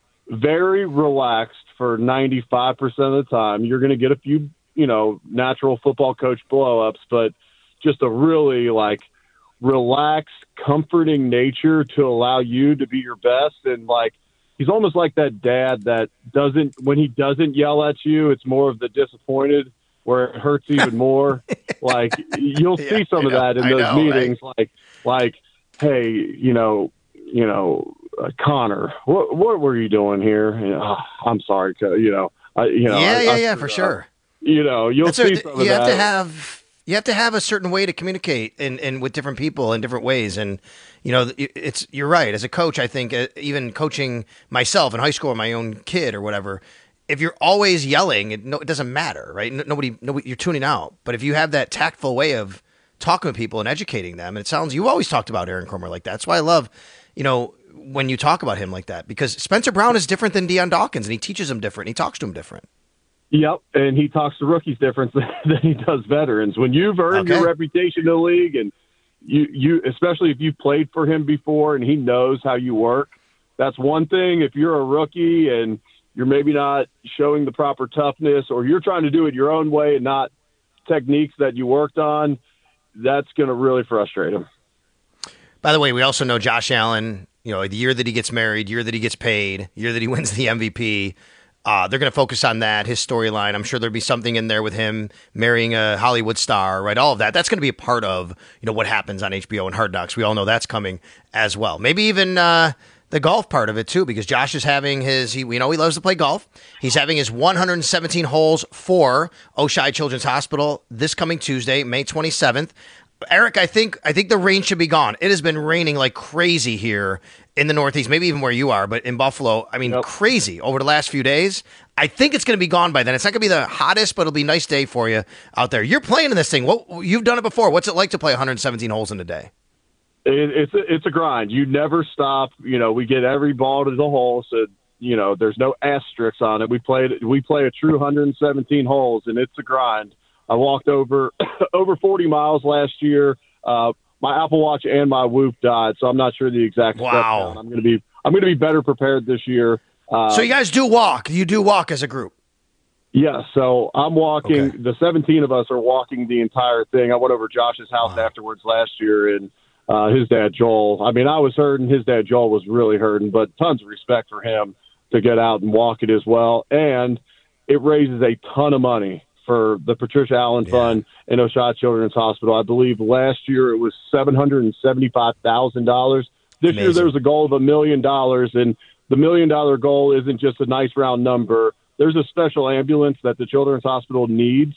very relaxed for ninety-five percent of the time. You're going to get a few, you know, natural football coach blow-ups, but just a really like relaxed, comforting nature to allow you to be your best. And like, he's almost like that dad that doesn't, when he doesn't yell at you, it's more of the disappointed where it hurts even more. Like you'll yeah, see some of that in I those know, meetings. Right? Like, like, hey, you know, you know, uh, Connor, what what were you doing here? You know, oh, I'm sorry, you know, I, you know, yeah, I, yeah, I, yeah, I, for uh, sure. You know, you'll That's see a, some you of have that. to have you have to have a certain way to communicate and and with different people in different ways. And you know, it's you're right. As a coach, I think uh, even coaching myself in high school or my own kid or whatever, if you're always yelling, it, no, it doesn't matter, right? Nobody, nobody, you're tuning out. But if you have that tactful way of talking with people and educating them, and it sounds you always talked about Aaron Kromer like that. That's why I love, you know, when you talk about him like that, because Spencer Brown is different than Deion Dawkins, and he teaches them different. He talks to them different. Yep, and he talks to rookies different than he does veterans. When you've earned okay. your reputation in the league, and you, you, especially if you've played for him before, and he knows how you work, that's one thing. If you're a rookie and you're maybe not showing the proper toughness, or you're trying to do it your own way and not techniques that you worked on, that's going to really frustrate him. By the way, we also know Josh Allen, you know, the year that he gets married, year that he gets paid, year that he wins the M V P, uh, they're going to focus on that, his storyline. I'm sure there'll be something in there with him marrying a Hollywood star, right? All of that. That's going to be a part of, you know, what happens on H B O and Hard Knocks. We all know that's coming as well. Maybe even uh, the golf part of it, too, because Josh is having his, he, we know he loves to play golf. He's having his one hundred seventeen holes for Oishei Children's Hospital this coming Tuesday, May twenty-seventh. Eric, I think I think the rain should be gone. It has been raining like crazy here in the Northeast, maybe even where you are, but in Buffalo, I mean, yep. crazy over the last few days. I think it's going to be gone by then. It's not going to be the hottest, but it'll be a nice day for you out there. You're playing in this thing. What, you've done it before. What's it like to play one hundred seventeen holes in a day? It, it's, a, it's a grind. You never stop. You know, we get every ball to the hole, so, you know, there's no asterisks on it. We, played, we play a true one hundred seventeen holes, and it's a grind. I walked over over forty miles last year. Uh, my Apple Watch and my Whoop died, so I'm not sure the exact wow. step count. I'm going to be I'm going to be better prepared this year. Uh, so you guys do walk. You do walk as a group. Yeah, so I'm walking. Okay. The seventeen of us are walking the entire thing. I went over Josh's house wow. afterwards last year, and uh, his dad Joel. I mean, I was hurting. His dad Joel was really hurting, but tons of respect for him to get out and walk it as well. And it raises a ton of money for the Patricia Allen yeah. Fund and Oishei Children's Hospital. I believe last year it was seven hundred seventy-five thousand dollars. This Amazing. year there's a goal of a million dollars, and the million dollar goal isn't just a nice round number. There's a special ambulance that the Children's Hospital needs,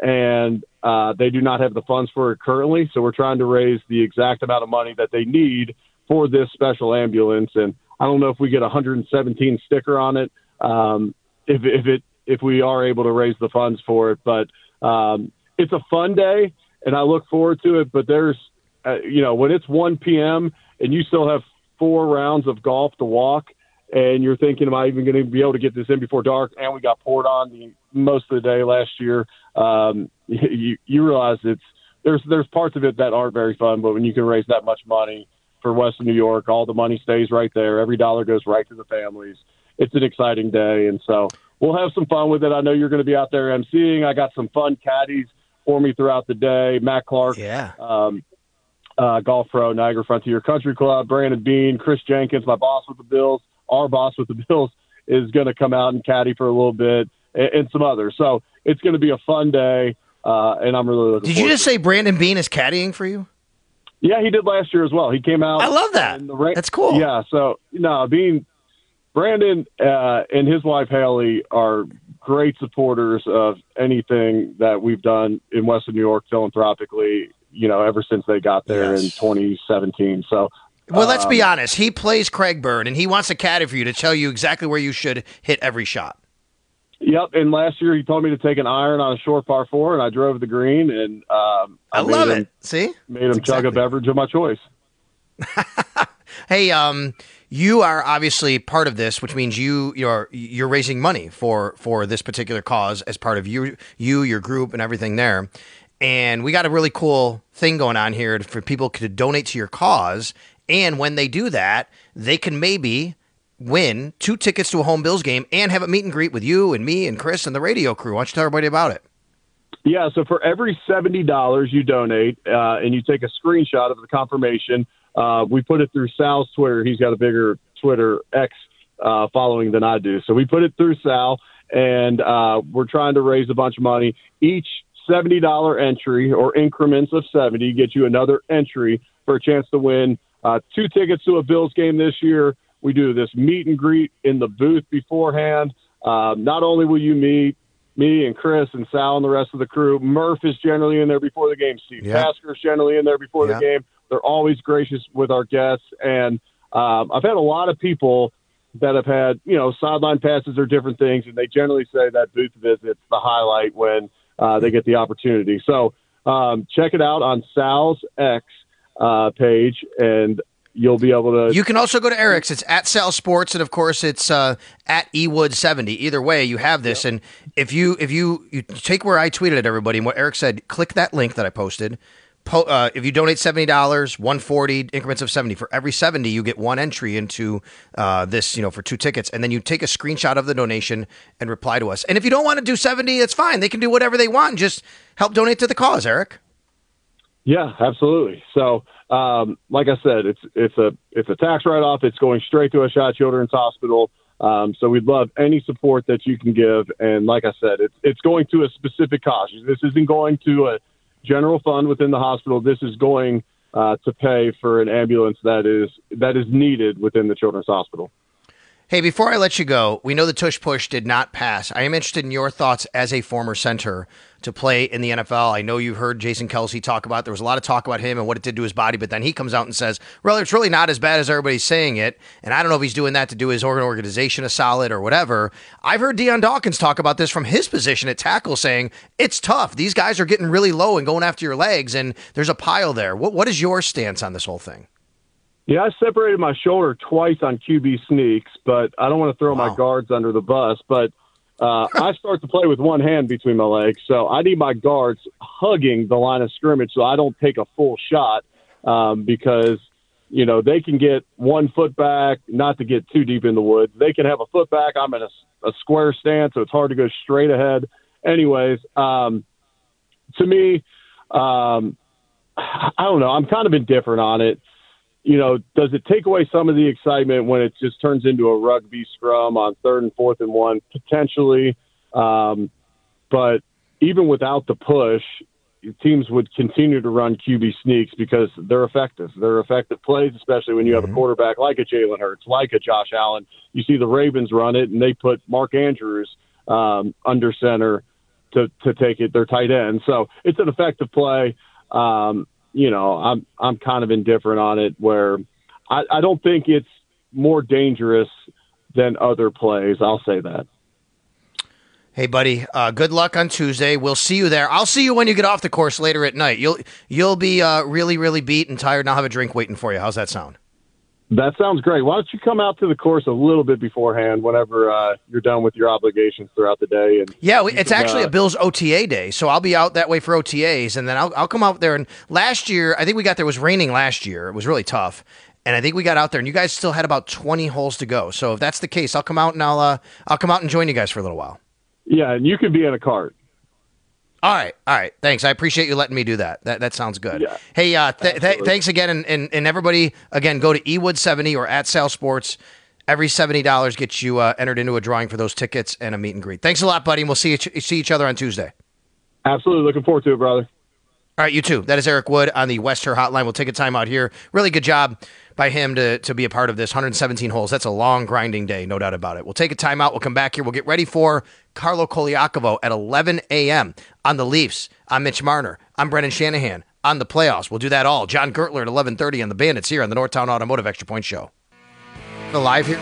and uh, they do not have the funds for it currently, so we're trying to raise the exact amount of money that they need for this special ambulance. And I don't know if we get a one hundred seventeen sticker on it, um, if, if it if we are able to raise the funds for it. But um, it's a fun day, and I look forward to it. But there's, uh, you know, when it's one p.m. and you still have four rounds of golf to walk, and you're thinking, am I even going to be able to get this in before dark? And we got poured on the, most of the day last year. Um, you, you realize it's there's there's parts of it that aren't very fun, but when you can raise that much money for Western New York, all the money stays right there. Every dollar goes right to the families. It's an exciting day, and so we'll have some fun with it. I know you're going to be out there emceeing. I got some fun caddies for me throughout the day. Matt Clark, yeah. um, uh, Golf Pro, Niagara Frontier Country Club, Brandon Bean, Chris Jenkins, my boss with the Bills, our boss with the Bills, is going to come out and caddy for a little bit, and, and some others. So it's going to be a fun day, uh, and I'm really looking Did forward you just to it. say Brandon Bean is caddying for you? Yeah, he did last year as well. He came out. I love that. Ra- That's cool. Yeah, so, no, Bean, Brandon uh, and his wife Haley are great supporters of anything that we've done in Western New York philanthropically, you know, ever since they got there yes. in twenty seventeen. So, well, let's um, be honest. He plays Craig Byrne, and he wants a caddy for you to tell you exactly where you should hit every shot. Yep, and last year he told me to take an iron on a short par four, and I drove the green, and um, I, I love him, it. See? Made him That's chug exactly. a beverage of my choice. Hey, um, you are obviously part of this, which means you you're you're raising money for for this particular cause as part of you you your group and everything there. And we got a really cool thing going on here for people to donate to your cause. And when they do that, they can maybe win two tickets to a home Bills game and have a meet and greet with you and me and Chris and the radio crew. Why don't you tell everybody about it? Yeah, so for every seventy dollars you donate uh, and you take a screenshot of the confirmation, uh, we put it through Sal's Twitter. He's got a bigger Twitter X uh, following than I do. So we put it through Sal, and uh, we're trying to raise a bunch of money. Each seventy dollars entry or increments of seventy get you another entry for a chance to win uh, two tickets to a Bills game this year. We do this meet and greet in the booth beforehand. Uh, not only will you meet me and Chris and Sal and the rest of the crew, Murph is generally in there before the game. Steve yeah. Tasker is generally in there before yeah. the game. They're always gracious with our guests. And um, I've had a lot of people that have had, you know, sideline passes or different things, and they generally say that booth visit's the highlight when uh, they get the opportunity. So um, check it out on Sal's X uh, page, and you'll be able to. You can also go to Eric's. It's at Sal Sports, and of course, it's uh, at ewood seventy. Either way, you have this. Yeah. And if you if you you take where I tweeted at everybody and what Eric said, click that link that I posted. Po- uh, if you donate seventy dollars, one hundred forty increments of seventy. For every seventy, you get one entry into uh, this, you know, for two tickets. And then you take a screenshot of the donation and reply to us. And if you don't want to do seventy, it's fine. They can do whatever they want and just help donate to the cause, Eric. Yeah, absolutely. So, um, like I said, it's it's a it's a tax write-off. It's going straight to a Shot Children's Hospital. Um, so we'd love any support that you can give. And like I said, it's it's going to a specific cause. This isn't going to a general fund within the hospital. This is going uh, to pay for an ambulance that is that is needed within the Children's Hospital. Hey, before I let you go, we know the tush push did not pass. I am interested in your thoughts as a former center to play in the N F L. I know you've heard Jason Kelce talk about, there was a lot of talk about him and what it did to his body, but then he comes out and says, well, it's really not as bad as everybody's saying it. And I don't know if he's doing that to do his organization a solid or whatever. I've heard Deion Dawkins talk about this from his position at tackle, saying it's tough. These guys are getting really low and going after your legs, and there's a pile there. What What is your stance on this whole thing? Yeah, I separated my shoulder twice on Q B sneaks, but I don't want to throw wow. my guards under the bus. But uh, I start to play with one hand between my legs, so I need my guards hugging the line of scrimmage so I don't take a full shot um, because, you know, they can get one foot back, not to get too deep in the woods. They can have a foot back. I'm in a, a square stance, so it's hard to go straight ahead. Anyways, um, to me, um, I don't know. I'm kind of indifferent on it. You know, does it take away some of the excitement when it just turns into a rugby scrum on third and fourth and one? Potentially. Um, but even without the push, teams would continue to run Q B sneaks because they're effective. They're effective plays, especially when you have mm-hmm. a quarterback like a Jalen Hurts, like a Josh Allen. You see the Ravens run it, and they put Mark Andrews um, under center to, to take it, their tight end. So it's an effective play. Um You know, I'm I'm kind of indifferent on it where I, I don't think it's more dangerous than other plays. I'll say that. Hey, buddy, uh, good luck on Tuesday. We'll see you there. I'll see you when you get off the course later at night. You'll you'll be uh, really, really beat and tired, and I'll have a drink waiting for you. How's that sound? That sounds great. Why don't you come out to the course a little bit beforehand whenever uh, you're done with your obligations throughout the day? And yeah, it's can, actually uh, a Bills O T A day, so I'll be out that way for O T As, and then I'll, I'll come out there. And last year, I think we got there, it was raining last year. It was really tough, and I think we got out there, and you guys still had about twenty holes to go. So if that's the case, I'll come out and I'll uh, I'll come out and join you guys for a little while. Yeah, and you can be in a cart. All right, all right. Thanks. I appreciate you letting me do that. That that sounds good. Yeah, hey, uh, th- th- thanks again, and, and and everybody, again, go to ewood seventy or at Sal Sports. Every seventy dollars gets you uh, entered into a drawing for those tickets and a meet and greet. Thanks a lot, buddy, and we'll see each, see each other on Tuesday. Absolutely. Looking forward to it, brother. All right, you too. That is Eric Wood on the West Her Hotline. We'll take a time out here. Really good job by him to, to be a part of this. one hundred seventeen holes. That's a long, grinding day, no doubt about it. We'll take a time out. We'll come back here. We'll get ready for Carlo Koliakovo at eleven a.m. on the Leafs. I'm Mitch Marner. I'm Brendan Shanahan on the playoffs. We'll do that all. John Gertler at eleven thirty on the Bandits here on the Northtown Automotive Extra Point Show. We're live here.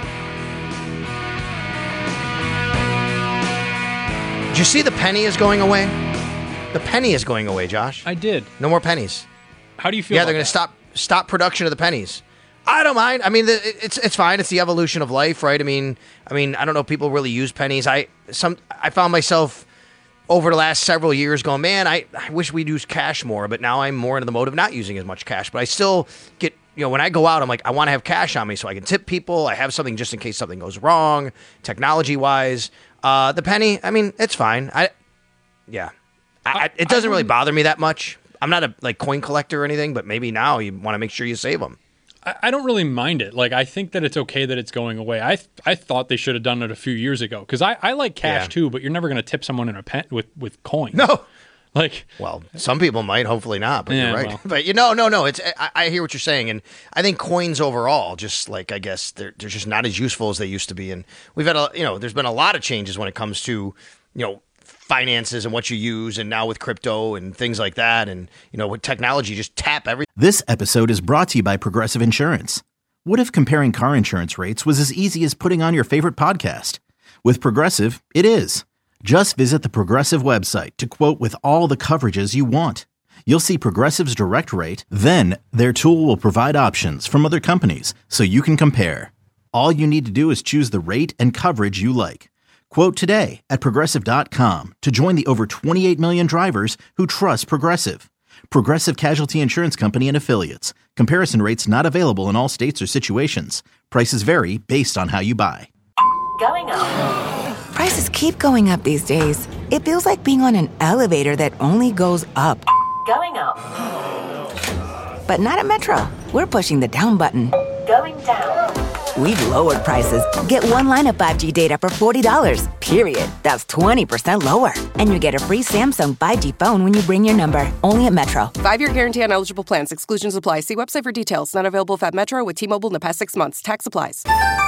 Did you see the penny is going away? The penny is going away, Josh. I did. No more pennies. How do you feel Yeah, about they're going to that? stop stop production of the pennies. I don't mind. I mean, it's it's fine. It's the evolution of life, right? I mean, I mean, I don't know if people really use pennies. I some I found myself over the last several years going, man, I, I wish we'd use cash more, but now I'm more into the mode of not using as much cash. But I still get, you know, when I go out, I'm like, I want to have cash on me so I can tip people. I have something just in case something goes wrong, technology-wise. Uh, the penny, I mean, it's fine. I, yeah, I, I, it doesn't really bother me that much. I'm not a like coin collector or anything, but maybe now you want to make sure you save them. I don't really mind it. Like, I think that it's okay that it's going away. I th- I thought they should have done it a few years ago because I, I like cash yeah. too, but you're never going to tip someone in a pen with, with coins. No. Like, well, some people might, hopefully not, but yeah, you're right. Well. But you know, no, no, it's I, I hear what you're saying, and I think coins overall, just like I guess they're they're just not as useful as they used to be, and we've had a you know, there's been a lot of changes when it comes to you know. finances and what you use, and now with crypto and things like that, and you know with technology, just tap everything. This episode is brought to you by Progressive Insurance. What if comparing car insurance rates was as easy as putting on your favorite podcast? With Progressive, it is. Just visit the Progressive website to quote with all the coverages you want. You'll see Progressive's direct rate, then their tool will provide options from other companies so you can compare. All you need to do is choose the rate and coverage you like. Quote today at Progressive dot com to join the over twenty-eight million drivers who trust Progressive. Progressive Casualty Insurance Company and Affiliates. Comparison rates not available in all states or situations. Prices vary based on how you buy. Going up. Prices keep going up these days. It feels like being on an elevator that only goes up. Going up. But not at Metro. We're pushing the down button. Going down. We've lowered prices. Get one line of five G data for forty dollars, period. That's twenty percent lower. And you get a free Samsung five G phone when you bring your number. Only at Metro. Five-year guarantee on eligible plans. Exclusions apply. See website for details. Not available at Metro with T-Mobile in the past six months. Tax applies.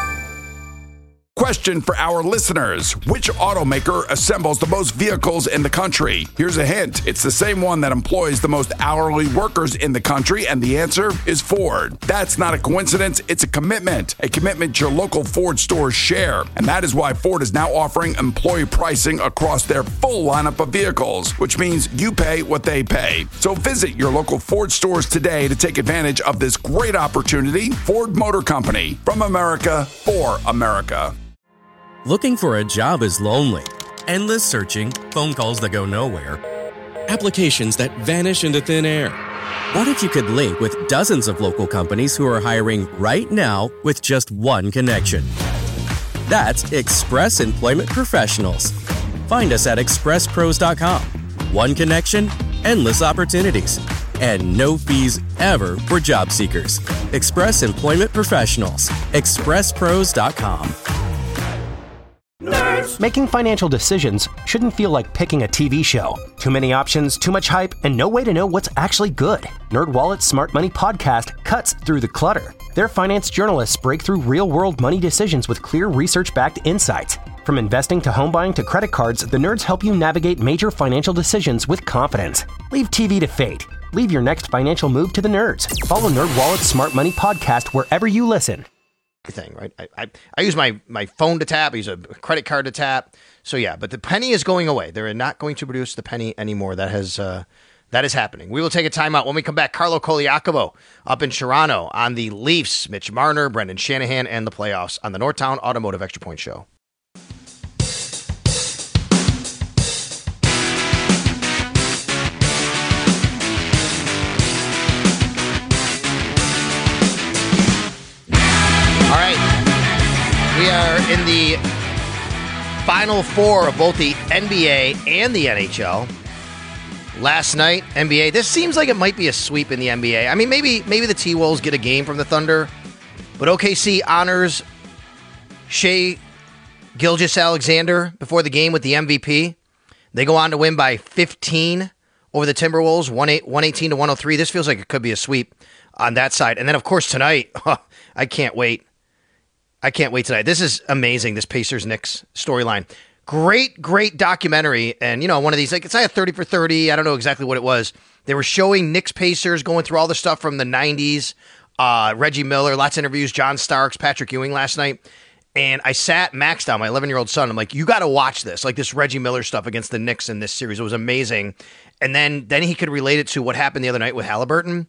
Question for our listeners. Which automaker assembles the most vehicles in the country? Here's a hint. It's the same one that employs the most hourly workers in the country, and the answer is Ford. That's not a coincidence. It's a commitment. A commitment your local Ford stores share. And that is why Ford is now offering employee pricing across their full lineup of vehicles, which means you pay what they pay. So visit your local Ford stores today to take advantage of this great opportunity. Ford Motor Company. From America, for America. Looking for a job is lonely. Endless searching, phone calls that go nowhere, applications that vanish into thin air. What if you could link with dozens of local companies who are hiring right now with just one connection? That's Express Employment Professionals. Find us at express pros dot com. One connection, endless opportunities, and no fees ever for job seekers. Express Employment Professionals. express pros dot com. Nerds. Making financial decisions shouldn't feel like picking a T V show. Too many options, too much hype, and no way to know what's actually good. NerdWallet's Smart Money Podcast cuts through the clutter. Their finance journalists break through real-world money decisions with clear research-backed insights. From investing to home buying to credit cards, the nerds help you navigate major financial decisions with confidence. Leave T V to fate. Leave your next financial move to the nerds. Follow NerdWallet's Smart Money Podcast wherever you listen. Thing, right? I, I I use my my phone to tap. I use a credit card to tap. So yeah, but the penny is going away. They're not going to produce the penny anymore. That has uh, that is happening. We will take a timeout when we come back. Carlo Colaiacovo up in Toronto on the Leafs. Mitch Marner, Brendan Shanahan, and the playoffs on the Northtown Automotive Extra Point Show. We are in the Final Four of both the N B A and the N H L. Last night, N B A. This seems like it might be a sweep in the N B A. I mean, maybe maybe the T-Wolves get a game from the Thunder, but O K C honors Shai Gilgeous-Alexander before the game with the M V P. They go on to win by fifteen over the Timberwolves, one eighteen to one oh three. This feels like it could be a sweep on that side. And then, of course, tonight, I can't wait. I can't wait tonight. This is amazing, this Pacers-Knicks storyline. Great, great documentary. And, you know, one of these, like, it's like a thirty for thirty. I don't know exactly what it was. They were showing Knicks-Pacers, going through all the stuff from the nineties. Uh, Reggie Miller, lots of interviews. John Starks, Patrick Ewing last night. And I sat Max down, my eleven-year-old son. I'm like, you got to watch this. Like, this Reggie Miller stuff against the Knicks in this series. It was amazing. And then, then he could relate it to what happened the other night with Halliburton.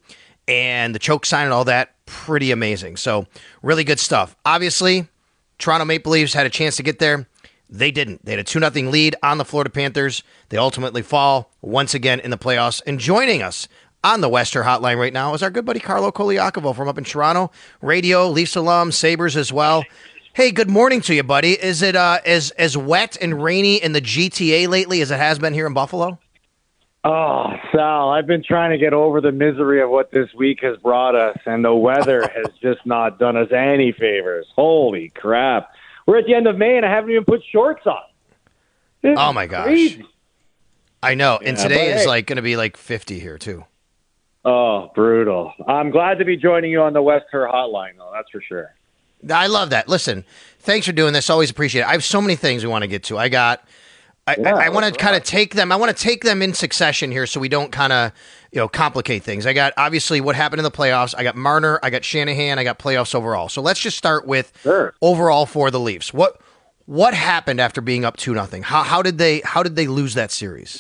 and the choke sign and all that, pretty amazing. So really good stuff. Obviously, Toronto Maple Leafs had a chance to get there. They didn't. They had a two nothing lead on the Florida Panthers. They ultimately fall once again in the playoffs. And joining us on the Wester Hotline right now is our good buddy Carlo Koliakovo from up in Toronto. Radio, Leafs alum, Sabres as well. Hey, good morning to you, buddy. Is it uh, as, as wet and rainy in the G T A lately as it has been here in Buffalo? Oh, Sal, I've been trying to get over the misery of what this week has brought us, and the weather has just not done us any favors. Holy crap. We're at the end of May, and I haven't even put shorts on. This oh, my gosh. Crazy. I know. And yeah, today is hey. like going to be like fifty here, too. Oh, brutal. I'm glad to be joining you on the Wester Hotline, though. That's for sure. I love that. Listen, thanks for doing this. Always appreciate it. I have so many things we want to get to. I got... I, yeah, I, I want to kind of take them. I want to take them in succession here, so we don't kind of, you know, complicate things. I got obviously what happened in the playoffs. I got Marner. I got Shanahan. I got playoffs overall. So let's just start with sure. overall for the Leafs. What what happened after being up two nothing? How how did they how did they lose that series?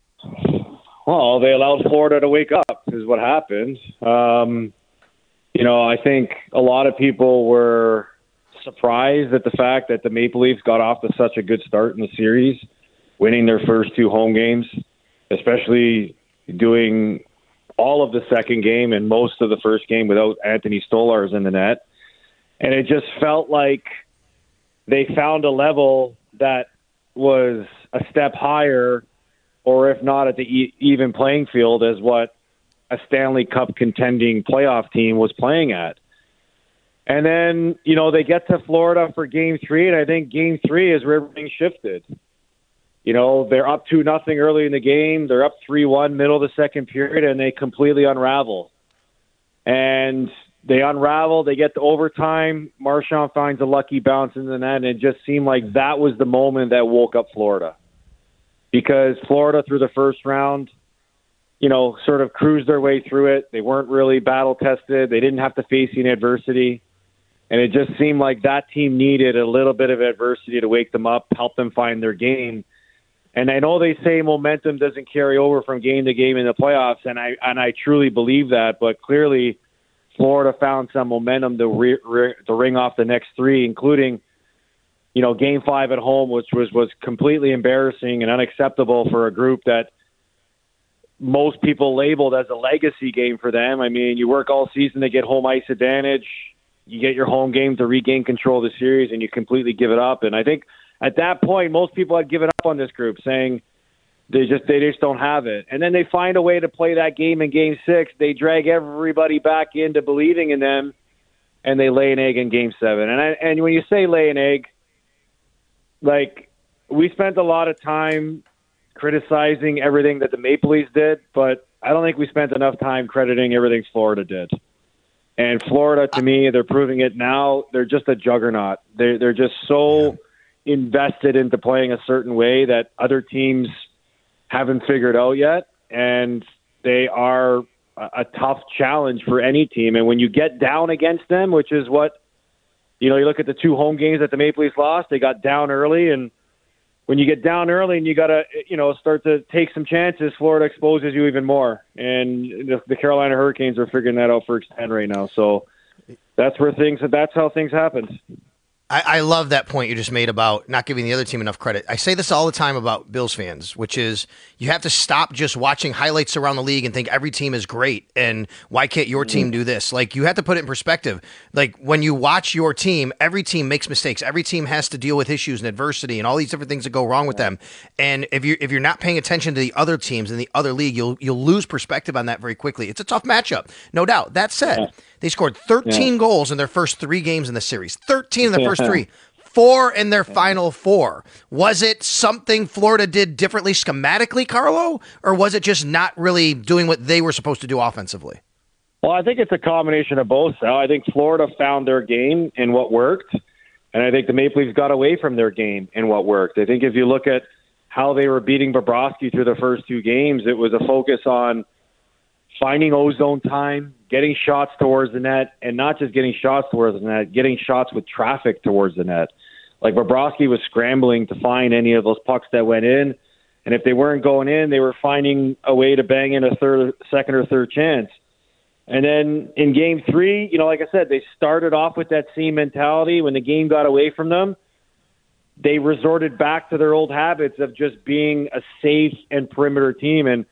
Well, they allowed Florida to wake up. Is what happened. Um, you know, I think a lot of people were surprised at the fact that the Maple Leafs got off to such a good start in the series, winning their first two home games, especially doing all of the second game and most of the first game without Anthony Stolarz in the net. And it just felt like they found a level that was a step higher, or if not at the e- even playing field as what a Stanley Cup contending playoff team was playing at. And then, you know, they get to Florida for game three, and I think game three is where everything shifted. You know, they're up two nothing early in the game. They're up three one middle of the second period, and they completely unravel. And they unravel. They get to overtime. Marchand finds a lucky bounce in the net, and it just seemed like that was the moment that woke up Florida. Because Florida, through the first round, you know, sort of cruised their way through it. They weren't really battle-tested. They didn't have to face any adversity. And it just seemed like that team needed a little bit of adversity to wake them up, help them find their game. And I know they say momentum doesn't carry over from game to game in the playoffs, and I and I truly believe that. But clearly, Florida found some momentum to re, re, to ring off the next three, including, you know, Game Five at home, which was was completely embarrassing and unacceptable for a group that most people labeled as a legacy game for them. I mean, you work all season to get home ice advantage, you get your home game to regain control of the series, and you completely give it up. And I think at that point, most people had given up on this group, saying they just they just don't have it. And then they find a way to play that game in Game Six. They drag everybody back into believing in them, and they lay an egg in Game Seven. And I, and when you say lay an egg, like, we spent a lot of time criticizing everything that the Maple Leafs did, but I don't think we spent enough time crediting everything Florida did. And Florida, to me, they're proving it now. They're just a juggernaut. They're, they're just so invested into playing a certain way that other teams haven't figured out yet. And they are a, a tough challenge for any team. And when you get down against them, which is what, you know, you look at the two home games that the Maple Leafs lost, they got down early. And when you get down early and you got to, you know, start to take some chances, Florida exposes you even more. And the, the Carolina Hurricanes are figuring that out firsthand right now. So that's where things, that's how things happened. I, I love that point you just made about not giving the other team enough credit. I say this all the time about Bills fans, which is you have to stop just watching highlights around the league and think every team is great and why can't your team do this? Like, you have to put it in perspective. Like, when you watch your team, every team makes mistakes. Every team has to deal with issues and adversity and all these different things that go wrong with them. And if you if you're not paying attention to the other teams in the other league, you'll you'll lose perspective on that very quickly. It's a tough matchup, no doubt. That said, yeah. They scored thirteen yeah. goals in their first three games in the series. thirteen in the first three. Four in their final four. Was it something Florida did differently schematically, Carlo? Or was it just not really doing what they were supposed to do offensively? Well, I think it's a combination of both, Sal. I think Florida found their game in what worked, and I think the Maple Leafs got away from their game in what worked. I think if you look at how they were beating Bobrovsky through the first two games, it was a focus on finding ozone time, getting shots towards the net, and not just getting shots towards the net, getting shots with traffic towards the net. Like, Bobrovsky was scrambling to find any of those pucks that went in, and if they weren't going in, they were finding a way to bang in a third, second or third chance. And then in game three, you know, like I said, they started off with that same mentality. When the game got away from them, they resorted back to their old habits of just being a safe and perimeter team. And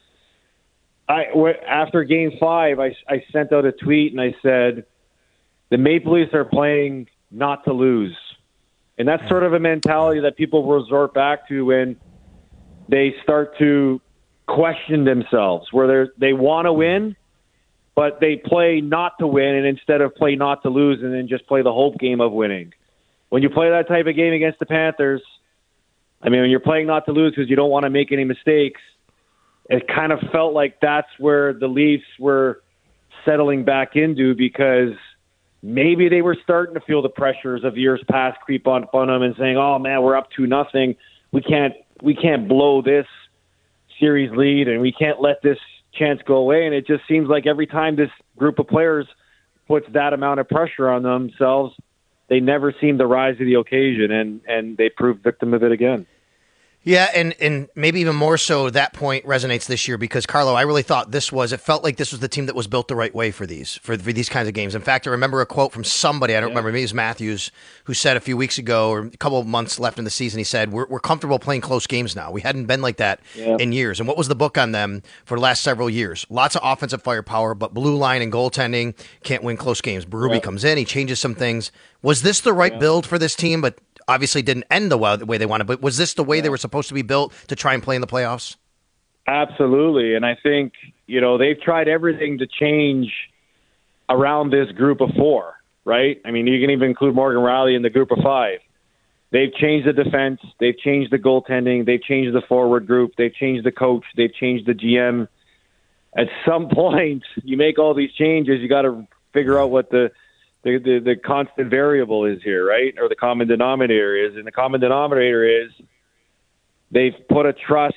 I, after game five, I, I sent out a tweet and I said, the Maple Leafs are playing not to lose. And that's sort of a mentality that people resort back to when they start to question themselves, where they they want to win, but they play not to win, and instead of play not to lose and then just play the hope game of winning. When you play that type of game against the Panthers, I mean, when you're playing not to lose because you don't want to make any mistakes, it kind of felt like that's where the Leafs were settling back into, because maybe they were starting to feel the pressures of years past creep on, on them and saying, oh, man, we're up to nothing. We can't we can't blow this series lead, and we can't let this chance go away. And it just seems like every time this group of players puts that amount of pressure on themselves, they never seem to rise to the occasion, and, and they proved victim of it again. Yeah, and, and maybe even more so, that point resonates this year because, Carlo, I really thought this was, it felt like this was the team that was built the right way for these, for, for these kinds of games. In fact, I remember a quote from somebody, I don't yeah. remember, maybe it was Matthews, who said a few weeks ago, or a couple of months left in the season, he said, we're, we're comfortable playing close games now. We hadn't been like that yeah. in years. And what was the book on them for the last several years? Lots of offensive firepower, but blue line and goaltending can't win close games. Berube yeah. comes in, he changes some things. Was this the right yeah. build for this team? But obviously didn't end the way they wanted, but was this the way yeah. they were supposed to be built to try and play in the playoffs? Absolutely. And I think, you know, they've tried everything to change around this group of four, right? I mean, you can even include Morgan Rielly in the group of five. They've changed the defense. They've changed the goaltending. They've changed the forward group. They've changed the coach. They've changed the G M. At some point, you make all these changes, you got to figure out what the The, the the constant variable is here, right? Or the common denominator is. And the common denominator is they've put a trust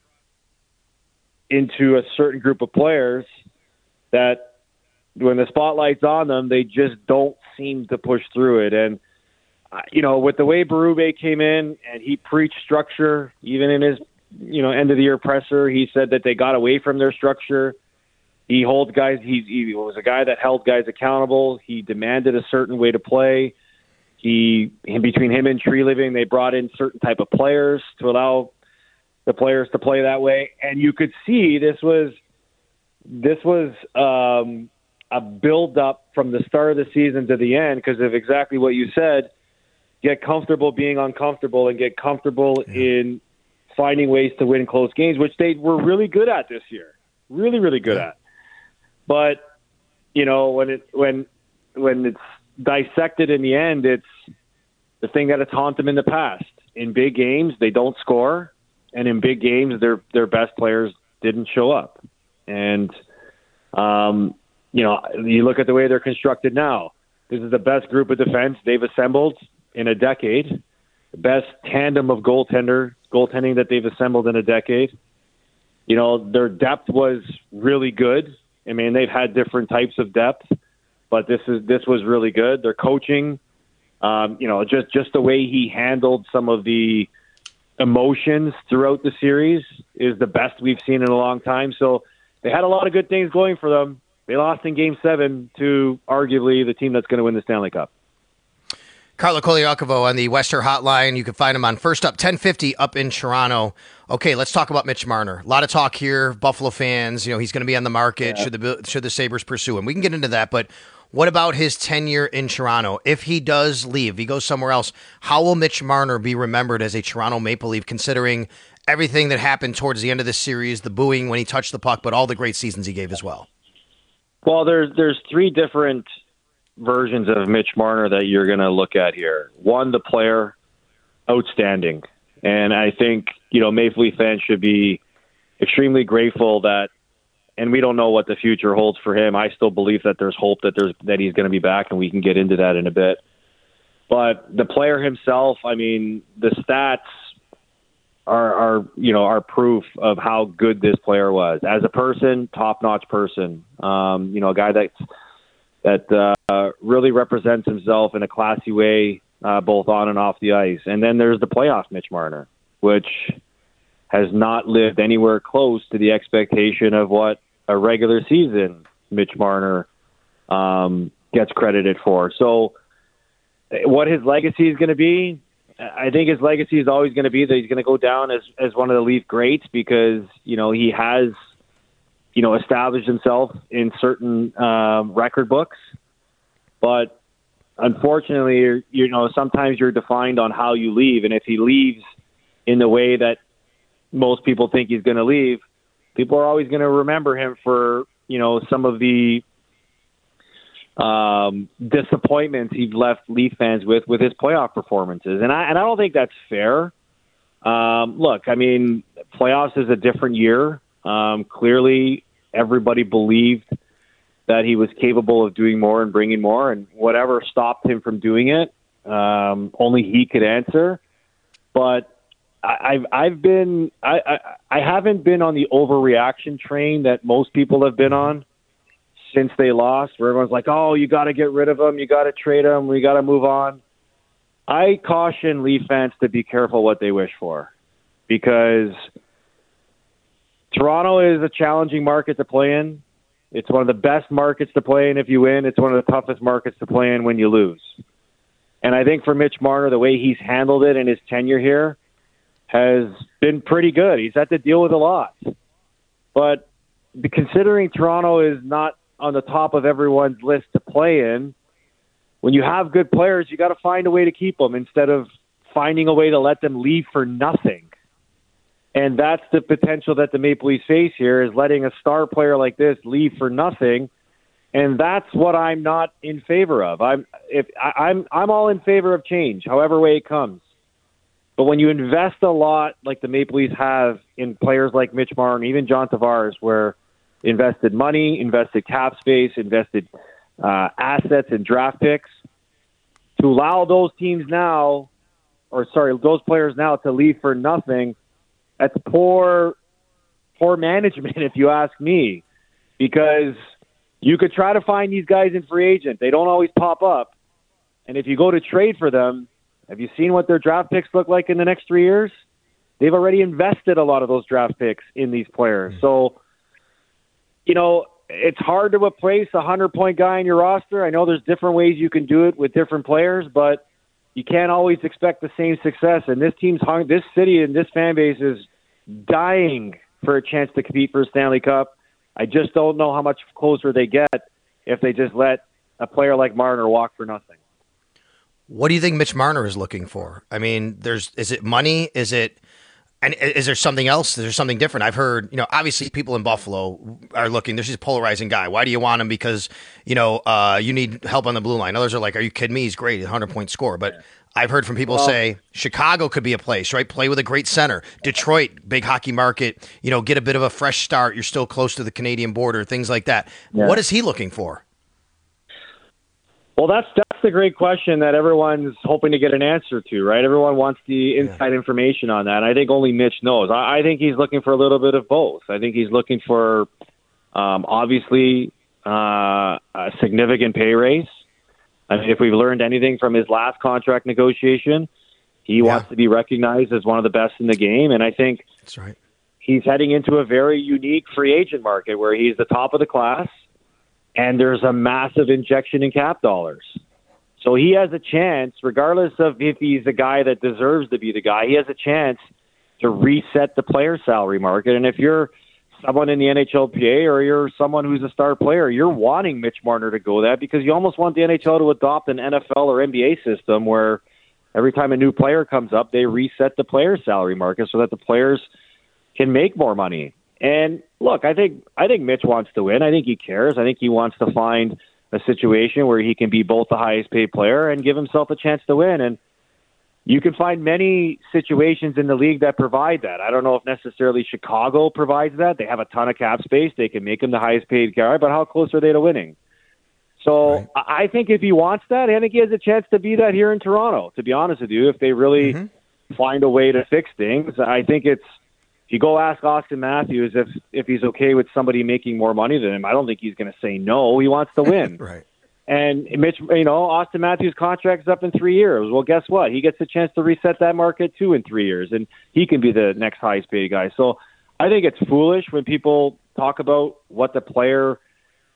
into a certain group of players that when the spotlight's on them, they just don't seem to push through it. And, uh, you know, with the way Berube came in and he preached structure, even in his, you know, end of the year presser, he said that they got away from their structure. He holds guys. He, he was a guy that held guys accountable. He demanded a certain way to play. He, in between him and Tree Living, they brought in certain type of players to allow the players to play that way. And you could see this was this was um, a build up from the start of the season to the end because of exactly what you said. Get comfortable being uncomfortable and get comfortable yeah. in finding ways to win close games, which they were really good at this year. Really, really good yeah. at. But, you know, when it when when it's dissected in the end, it's the thing that has haunted them in the past. In big games, they don't score, and in big games, their their best players didn't show up. And, um, you know, you look at the way they're constructed now. This is the best group of defense they've assembled in a decade, the best tandem of goaltender goaltending that they've assembled in a decade. You know, their depth was really good. I mean, they've had different types of depth, but this is this was really good. Their coaching, um, you know, just, just the way he handled some of the emotions throughout the series is the best we've seen in a long time. So they had a lot of good things going for them. They lost in Game seven to arguably the team that's going to win the Stanley Cup. Carlo Colaiacovo on the Western Hotline. You can find him on First Up ten fifty up in Toronto. Okay, let's talk about Mitch Marner. A lot of talk here, Buffalo fans. You know, he's going to be on the market. Yeah. Should the should the Sabres pursue him? We can get into that, but what about his tenure in Toronto? If he does leave, if he goes somewhere else, how will Mitch Marner be remembered as a Toronto Maple Leaf, considering everything that happened towards the end of this series, the booing when he touched the puck, but all the great seasons he gave as well? Well, there's there's three different versions of Mitch Marner that you're going to look at here. One, the player, outstanding. And I think, you know, Maple Leaf fans should be extremely grateful that, and we don't know what the future holds for him. I still believe that there's hope that there's that he's going to be back, and we can get into that in a bit. But the player himself, I mean, the stats are, are you know, are proof of how good this player was. As a person, top-notch person. Um, you know, a guy that's that uh, really represents himself in a classy way, uh, both on and off the ice. And then there's the playoff Mitch Marner, which has not lived anywhere close to the expectation of what a regular season Mitch Marner um, gets credited for. So what his legacy is going to be, I think his legacy is always going to be that he's going to go down as, as one of the Leaf greats because, you know, he has, you know, established himself in certain um, record books. But unfortunately, you're, you know, sometimes you're defined on how you leave. And if he leaves in the way that most people think he's going to leave, people are always going to remember him for, you know, some of the um, disappointments he's left Leaf fans with, with his playoff performances. And I, and I don't think that's fair. Um, look, I mean, playoffs is a different year. Um, clearly, everybody believed that he was capable of doing more and bringing more, and whatever stopped him from doing it, um, only he could answer. But I, I've I've been I, I I haven't been on the overreaction train that most people have been on since they lost, where everyone's like, "Oh, you got to get rid of him, you got to trade him, we got to move on." I caution Leaf fans to be careful what they wish for, because Toronto is a challenging market to play in. It's one of the best markets to play in if you win. It's one of the toughest markets to play in when you lose. And I think for Mitch Marner, the way he's handled it in his tenure here has been pretty good. He's had to deal with a lot. But considering Toronto is not on the top of everyone's list to play in, when you have good players, you got to find a way to keep them instead of finding a way to let them leave for nothing. And that's the potential that the Maple Leafs face here, is letting a star player like this leave for nothing. And that's what I'm not in favor of. I'm if I, I'm I'm all in favor of change, however way it comes. But when you invest a lot like the Maple Leafs have in players like Mitch Marner, even John Tavares, where invested money, invested cap space, invested uh, assets and draft picks, to allow those teams now, or sorry, those players now to leave for nothing, that's poor, poor management, if you ask me, because you could try to find these guys in free agent. They don't always pop up. And if you go to trade for them, have you seen what their draft picks look like in the next three years? They've already invested a lot of those draft picks in these players. Mm-hmm. So, you know, it's hard to replace a hundred-point guy in your roster. I know there's different ways you can do it with different players, but you can't always expect the same success. And this team's hung, this city and this fan base is dying for a chance to compete for a Stanley Cup. I just don't know how much closer they get if they just let a player like Marner walk for nothing. What do you think Mitch Marner is looking for? I mean, there's is it money? Is it and is there something else? Is there something different? I've heard, you know, obviously people in Buffalo are looking. There's this polarizing guy. Why do you want him? Because, you know, uh, you need help on the blue line. Others are like, are you kidding me? He's great. He's a hundred-point scorer. But yeah. I've heard from people well, say Chicago could be a place, right? Play with a great center. Detroit, big hockey market. You know, get a bit of a fresh start. You're still close to the Canadian border, things like that. Yeah. What is he looking for? Well, that's that's the great question that everyone's hoping to get an answer to, right? Everyone wants the inside yeah. information on that. And I think only Mitch knows. I, I think he's looking for a little bit of both. I think he's looking for, um, obviously, uh, a significant pay raise. I mean, if we've learned anything from his last contract negotiation, he yeah. wants to be recognized as one of the best in the game. And I think that's right. He's heading into a very unique free agent market where he's the top of the class. And there's a massive injection in cap dollars. So he has a chance, regardless of if he's a guy that deserves to be the guy, he has a chance to reset the player salary market. And if you're someone in the N H L P A or you're someone who's a star player, you're wanting Mitch Marner to go that because you almost want the N H L to adopt an N F L or N B A system where every time a new player comes up, they reset the player salary market so that the players can make more money. And look, I think I think Mitch wants to win. I think he cares. I think he wants to find a situation where he can be both the highest paid player and give himself a chance to win. And you can find many situations in the league that provide that. I don't know if necessarily Chicago provides that. They have a ton of cap space. They can make him the highest paid guy, but how close are they to winning? So right. I think if he wants that, I think he has a chance to be that here in Toronto, to be honest with you, if they really mm-hmm. find a way to fix things. I think it's, if you go ask Austin Matthews if, if he's okay with somebody making more money than him, I don't think he's going to say no. He wants to win. Right. And Mitch, you know, Austin Matthews' contract is up in three years. Well, guess what? He gets a chance to reset that market too in three years, and he can be the next highest paid guy. So I think it's foolish when people talk about what the player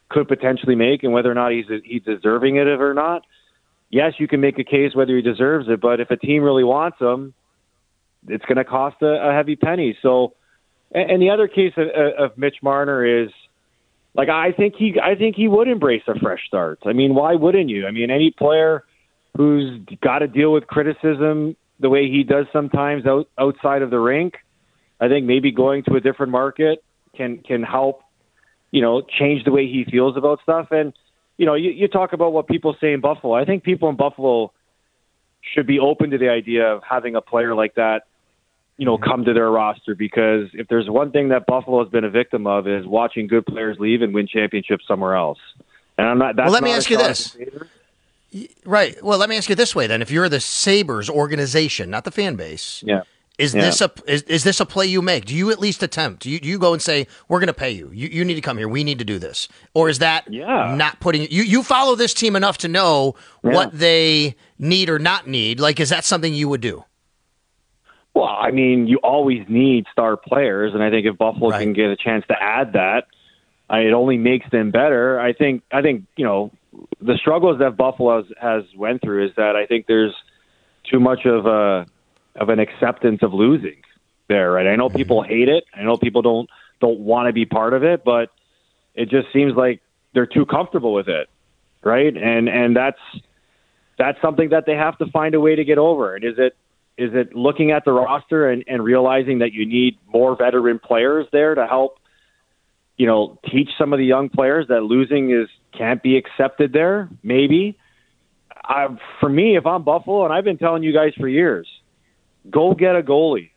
could potentially make and whether or not he's he's deserving it or not. Yes, you can make a case whether he deserves it, but if a team really wants him, it's going to cost a, a heavy penny. So, and, and the other case of, of Mitch Marner is, like, I think he, I think he would embrace a fresh start. I mean, why wouldn't you? I mean, any player who's got to deal with criticism the way he does sometimes out, outside of the rink, I think maybe going to a different market can can help, you know, change the way he feels about stuff. And you know, you, you talk about what people say in Buffalo. I think people in Buffalo should be open to the idea of having a player like that, you know, come to their roster, because if there's one thing that Buffalo has been a victim of is watching good players leave and win championships somewhere else. And I'm not. That's well, let me not ask you this. Right. Well, let me ask you this way then. If you're the Sabres organization, not the fan base, yeah. Is yeah. this a is, is this a play you make? Do you at least attempt? Do you, do you go and say, we're going to pay you. you? You need to come here. We need to do this. Or is that yeah. not putting you? You follow this team enough to know yeah. what they need or not need. Like, is that something you would do? Well, I mean, you always need star players, and I think if Buffalo right. can get a chance to add that, I, it only makes them better. I think. I think you know the struggles that Buffalo has, has went through is that I think there's too much of a of an acceptance of losing there, right? I know people hate it. I know people don't don't want to be part of it, but it just seems like they're too comfortable with it, right? And and that's that's something that they have to find a way to get over. And is it is it looking at the roster and, and realizing that you need more veteran players there to help, you know, teach some of the young players that losing is can't be accepted there? Maybe. I, for me, if I'm Buffalo, and I've been telling you guys for years, go get a goalie,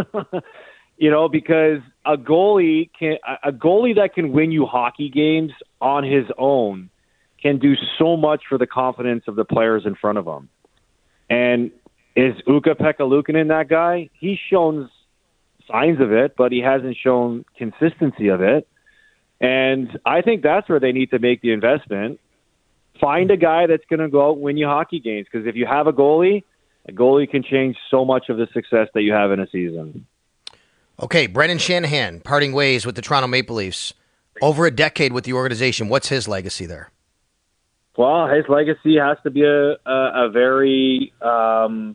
you know, because a goalie can a goalie that can win you hockey games on his own can do so much for the confidence of the players in front of him. And is Ukko-Pekka Luukkonen that guy? He's shown signs of it, but he hasn't shown consistency of it. And I think that's where they need to make the investment. Find a guy that's going to go out and win you hockey games, because if you have a goalie, a goalie can change so much of the success that you have in a season. Okay, Brendan Shanahan, parting ways with the Toronto Maple Leafs. Over a decade with the organization. What's his legacy there? Well, his legacy has to be a, a, a very, um,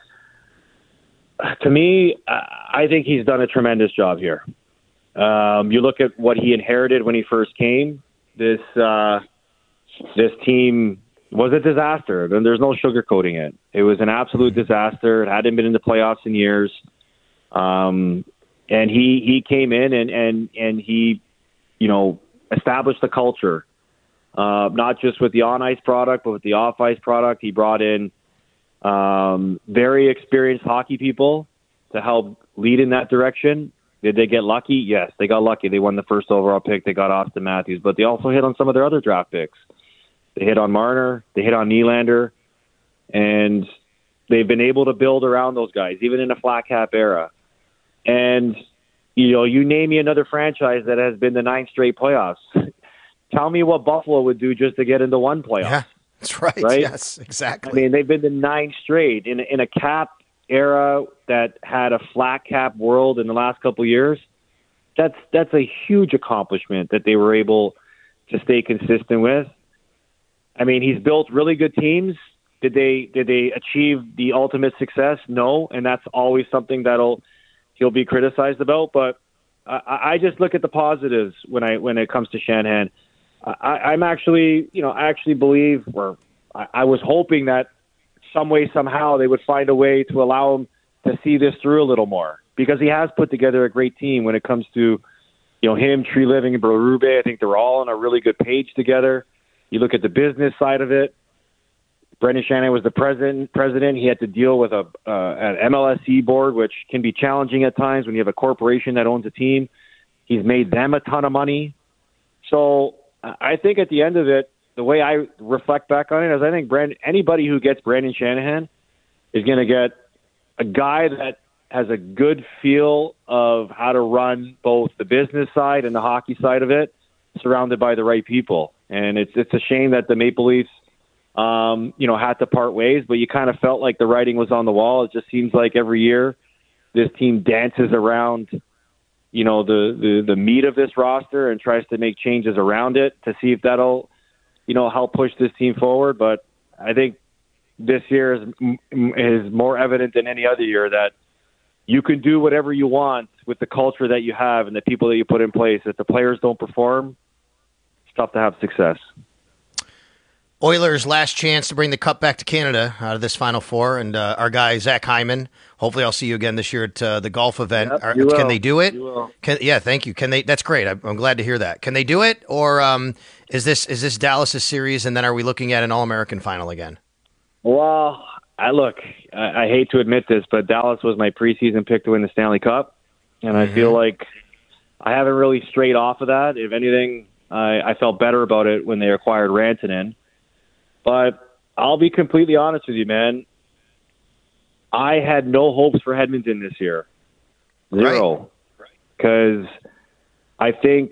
to me, I think he's done a tremendous job here. Um, you look at what he inherited when he first came. This uh, this team was a disaster, and there's no sugarcoating it. It was an absolute disaster. It hadn't been in the playoffs in years. Um, and he, he came in and, and, and he, you know, established the culture, uh, not just with the on-ice product, but with the off-ice product. He brought in um, very experienced hockey people to help lead in that direction. Did they get lucky? Yes, they got lucky. They won the first overall pick. They got Austin Matthews, but they also hit on some of their other draft picks. They hit on Marner. They hit on Nylander. And they've been able to build around those guys, even in a flat cap era. And, you know, you name me another franchise that has been the nine straight playoffs. Tell me what Buffalo would do just to get into one playoff. Yeah, that's right. right. Yes, exactly. I mean, they've been to nine straight in, in a cap era that had a flat cap world in the last couple of years. That's, that's a huge accomplishment that they were able to stay consistent with. I mean, he's built really good teams. Did they did they achieve the ultimate success? No, and that's always something that'll he'll be criticized about. But I, I just look at the positives when I when it comes to Shanahan. I, I'm actually, you know, I actually believe, or I, I was hoping that some way somehow they would find a way to allow him to see this through a little more, because he has put together a great team when it comes to, you know, him, Treliving, and Berube. I think they're all on a really good page together. You look at the business side of it. Brendan Shanahan was the president. President. He had to deal with a uh, an M L S E board, which can be challenging at times when you have a corporation that owns a team. He's made them a ton of money. So I think at the end of it, the way I reflect back on it is I think Brand, anybody who gets Brendan Shanahan is going to get a guy that has a good feel of how to run both the business side and the hockey side of it, surrounded by the right people. And it's it's a shame that the Maple Leafs, um, you know, had to part ways, but you kind of felt like the writing was on the wall. It just seems like every year this team dances around, you you know, the, the, the meat of this roster and tries to make changes around it to see if that'll, you know, help push this team forward. But I think this year is, is more evident than any other year that you can do whatever you want with the culture that you have and the people that you put in place. If the players don't perform, it's tough to have success. Oilers' last chance to bring the cup back to Canada out of this Final Four, and uh, our guy Zach Hyman. Hopefully, I'll see you again this year at uh, the golf event. Yep, Are, you can will. they do it? You will. Can, yeah, thank you. Can they? That's great. I'm, I'm glad to hear that. Can they do it, or um, is this is this Dallas' series, and then are we looking at an All-American final again? Well, I look. I, I hate to admit this, but Dallas was my preseason pick to win the Stanley Cup, and Mm-hmm. I feel like I haven't really strayed off of that. If anything, I, I felt better about it when they acquired Rantanen. But I'll be completely honest with you, man. I had no hopes for Edmonton this year. Zero. Because I think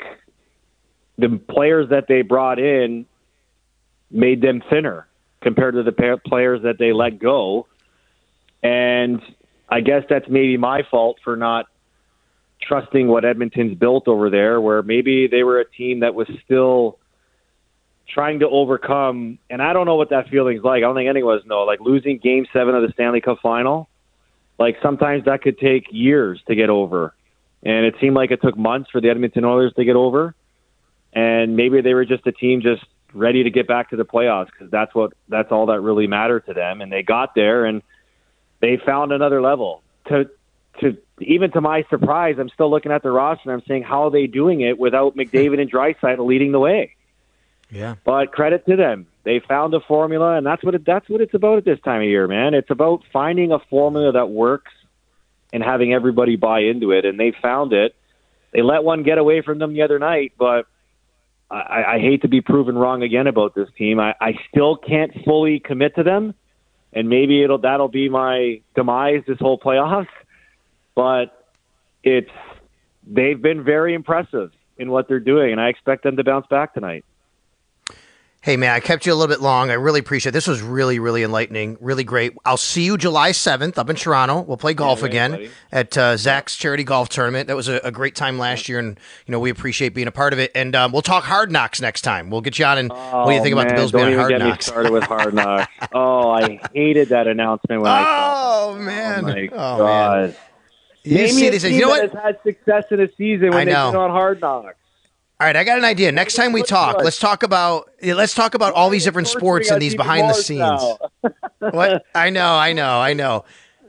the players that they brought in made them thinner compared to the pa- players that they let go. And I guess that's maybe my fault for not trusting what Edmonton's built over there, where maybe they were a team that was still trying to overcome, and I don't know what that feeling's like. I don't think any of us know. Like losing Game Seven of the Stanley Cup Final, like sometimes that could take years to get over, and it seemed like it took months for the Edmonton Oilers to get over. And maybe they were just a team just ready to get back to the playoffs because that's what that's all that really mattered to them. And they got there and they found another level. To to even to my surprise, I'm still looking at the roster and I'm saying, how are they doing it without McDavid and Draisaitl leading the way? Yeah. But credit to them. They found a formula, and that's what it, that's what it's about at this time of year, man. It's about finding a formula that works and having everybody buy into it, and they found it. They let one get away from them the other night, but I, I hate to be proven wrong again about this team. I, I still can't fully commit to them, and maybe it'll that'll be my demise this whole playoffs. But it's they've been very impressive in what they're doing, and I expect them to bounce back tonight. Hey, man, I kept you a little bit long. I really appreciate it. This was really, really enlightening, really great. I'll see you July seventh up in Toronto. We'll play golf Yeah, again buddy. at uh, Zach's charity golf tournament. That was a, a great time last year, and you know we appreciate being a part of it. And um, we'll talk Hard Knocks next time. We'll get you on, and what do you think Oh, about the man, Bills don't being on even Hard get Knocks? Me started with Hard Knocks. Oh, I hated that announcement when I saw Oh, man. Oh, my Oh, God. man. You Name see me a these things. team You know that what? has had success in a season when I they've know. been on Hard Knocks. All right, I got an idea. Next time we talk, let's talk about yeah, let's talk about all these different sports and these behind the scenes. What? I know, I know, I know,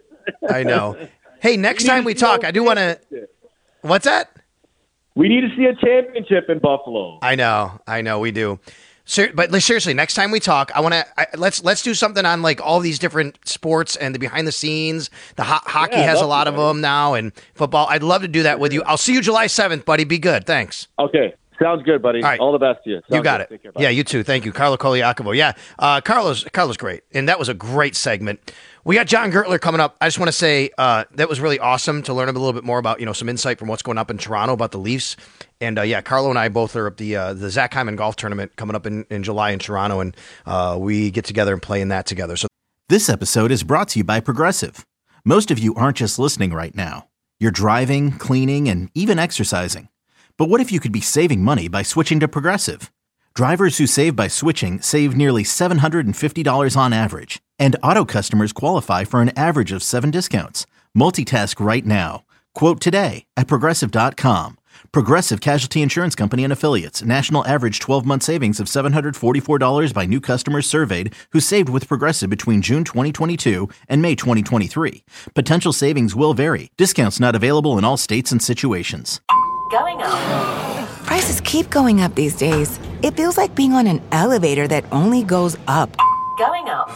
I know. Hey, next time we talk, I do want to. What's that? We need to see a championship in Buffalo. I know, I know, we do. Ser- but like, seriously, next time we talk, I want to let's let's do something on like all these different sports and the behind the scenes. The ho- hockey Yeah, has a love lot to, of them now, and football. I'd love to do that with you. I'll see you July seventh, buddy. Be good. Thanks. Okay. Sounds good, buddy. All right. All the best to you. You Sounds got good. it. Take care, bye. Yeah, you too. Thank you, Carlo Koliakovo. Yeah, uh, Carlos. Carlos, great, and that was a great segment. We got John Gertler coming up. I just want to say uh, that was really awesome to learn a little bit more about you know some insight from what's going up in Toronto about the Leafs. And uh, yeah, Carlo and I both are at the uh, the Zach Hyman Golf Tournament coming up in, in July in Toronto, and uh, we get together and play in that together. So This episode is brought to you by Progressive. Most of you aren't just listening right now. You're driving, cleaning, and even exercising. But what if you could be saving money by switching to Progressive? Drivers who save by switching save nearly seven hundred fifty dollars on average. And auto customers qualify for an average of seven discounts. Multitask right now. Quote today at Progressive dot com. Progressive Casualty Insurance Company and Affiliates. National average twelve-month savings of seven hundred forty-four dollars by new customers surveyed who saved with Progressive between June twenty twenty-two and May twenty twenty-three. Potential savings will vary. Discounts not available in all states and situations. Going up. Prices keep going up these days. It feels like being on an elevator that only goes up. Going up.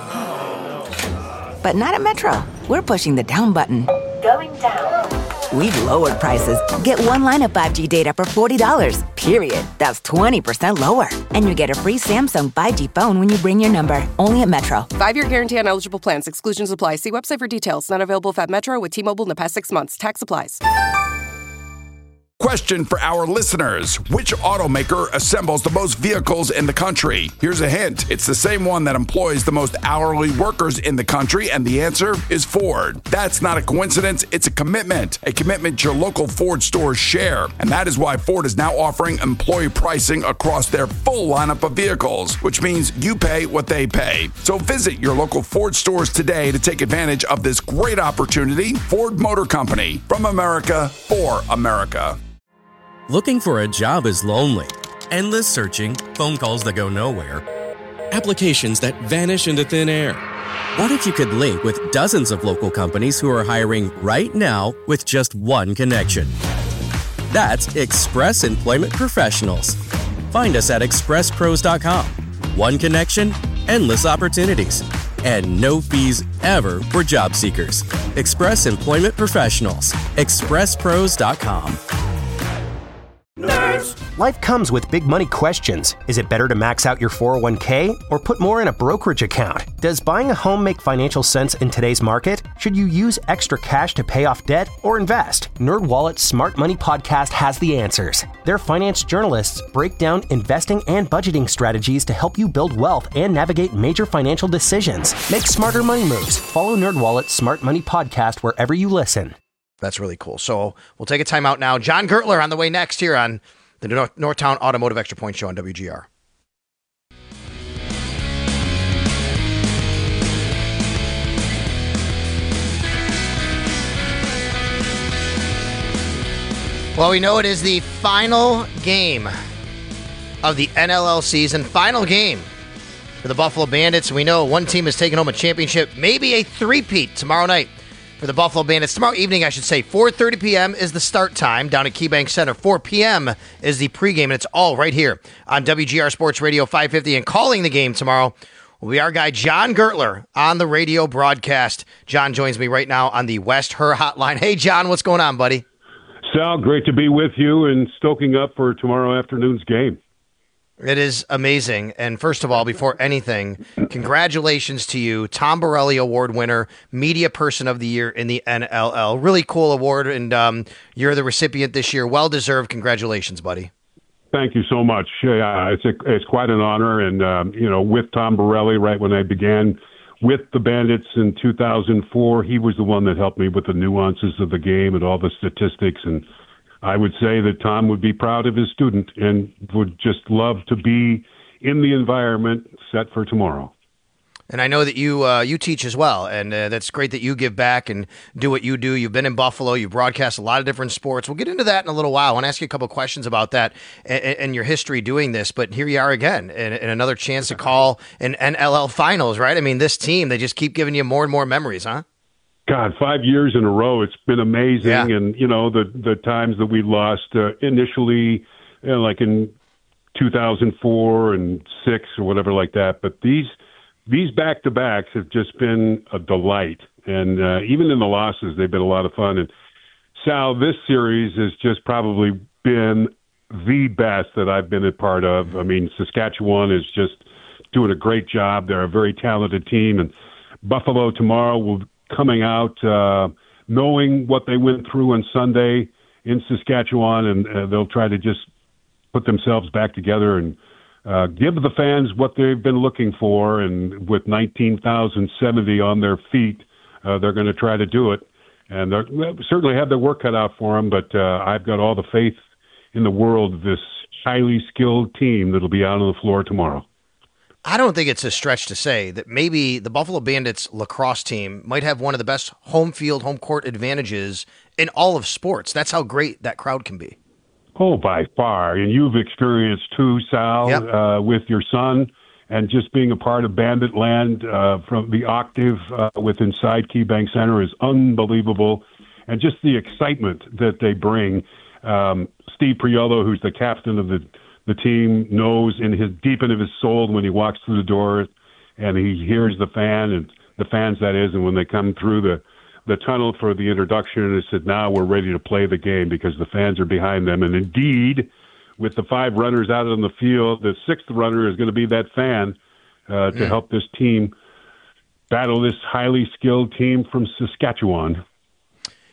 But not at Metro. We're pushing the down button. Going down. We've lowered prices. Get one line of five G data for forty dollars, period. That's twenty percent lower. And you get a free Samsung five G phone when you bring your number. Only at Metro. Five-year guarantee on eligible plans. Exclusions apply. See website for details. Not available at Metro with T-Mobile in the past six months. Tax applies. Question for our listeners. Which automaker assembles the most vehicles in the country? Here's a hint. It's the same one that employs the most hourly workers in the country, and the answer is Ford. That's not a coincidence. It's a commitment. A commitment your local Ford stores share. And that is why Ford is now offering employee pricing across their full lineup of vehicles, which means you pay what they pay. So visit your local Ford stores today to take advantage of this great opportunity. Ford Motor Company. From America, for America. Looking for a job is lonely. Endless searching, phone calls that go nowhere, applications that vanish into thin air. What if you could link with dozens of local companies who are hiring right now with just one connection? That's Express Employment Professionals. Find us at express pros dot com. One connection, endless opportunities, and no fees ever for job seekers. Express Employment Professionals. express pros dot com. Nerds. Life comes with big money questions. Is it better to max out your four oh one k or put more in a brokerage account? Does buying a home make financial sense in today's market? Should you use extra cash to pay off debt or invest? NerdWallet's Smart Money Podcast has the answers. Their finance journalists break down investing and budgeting strategies to help you build wealth and navigate major financial decisions. Make smarter money moves. Follow NerdWallet's Smart Money Podcast wherever you listen. That's really cool. So we'll take a time out now. John Gertler on the way next here on the North, Northtown Automotive Extra Point Show on W G R. Well, we know it is the final game of the N L L season. Final game for the Buffalo Bandits. We know one team is taking home a championship, maybe a three-peat tomorrow night for the Buffalo Bandits. Tomorrow evening, I should say, four thirty p.m. is the start time down at KeyBank Center. four p.m. is the pregame, and it's all right here on W G R Sports Radio five fifty. And calling the game tomorrow will be our guy, John Gertler, on the radio broadcast. John joins me right now on the West Her Hotline. Hey, John, what's going on, buddy? Sal, great to be with you and stoking up for tomorrow afternoon's game. It is amazing. And first of all, before anything, congratulations to you, Tom Borelli Award winner, Media Person of the Year in the N L L. Really cool award, and um, you're the recipient this year. Well-deserved. Congratulations, buddy. Thank you so much. Yeah, it's a, it's quite an honor. And, um, you know, with Tom Borelli, right when I began with the Bandits in two thousand four, he was the one that helped me with the nuances of the game and all the statistics. And I would say that Tom would be proud of his student and would just love to be in the environment set for tomorrow. And I know that you uh, you teach as well, and uh, that's great that you give back and do what you do. You've been in Buffalo. You've broadcast a lot of different sports. We'll get into that in a little while. I want to ask you a couple of questions about that and, and your history doing this. But here you are again, and, and another chance to call an N L L Finals, right? I mean, this team, they just keep giving you more and more memories, huh? God, five years in a row. It's been amazing. Yeah. And, you know, the, the times that we lost uh, initially, you know, like in two thousand four and six or whatever like that. But these these back-to-backs have just been a delight. And uh, even in the losses, they've been a lot of fun. And, Sal, this series has just probably been the best that I've been a part of. I mean, Saskatchewan is just doing a great job. They're a very talented team. And Buffalo tomorrow will be coming out uh, knowing what they went through on Sunday in Saskatchewan, and uh, they'll try to just put themselves back together and uh, give the fans what they've been looking for. And with nineteen thousand seventy on their feet, uh, they're going to try to do it. And they certainly have their work cut out for them, but uh, I've got all the faith in the world of this highly skilled team that'll be out on the floor tomorrow. I don't think it's a stretch to say that maybe the Buffalo Bandits lacrosse team might have one of the best home field, home court advantages in all of sports. That's how great that crowd can be. Oh, by far. And you've experienced too, Sal, yep. uh, with your son, and just being a part of Bandit Land uh, from the Octave uh, with inside KeyBank Center is unbelievable. And just the excitement that they bring. Um, Steve Priolo, who's the captain of the The team, knows in his deep into his soul when he walks through the door and he hears the fan and the fans, that is, and when they come through the, the tunnel for the introduction, and said, now we're ready to play the game because the fans are behind them. And indeed, with the five runners out on the field, the sixth runner is going to be that fan uh, to mm. help this team battle this highly skilled team from Saskatchewan.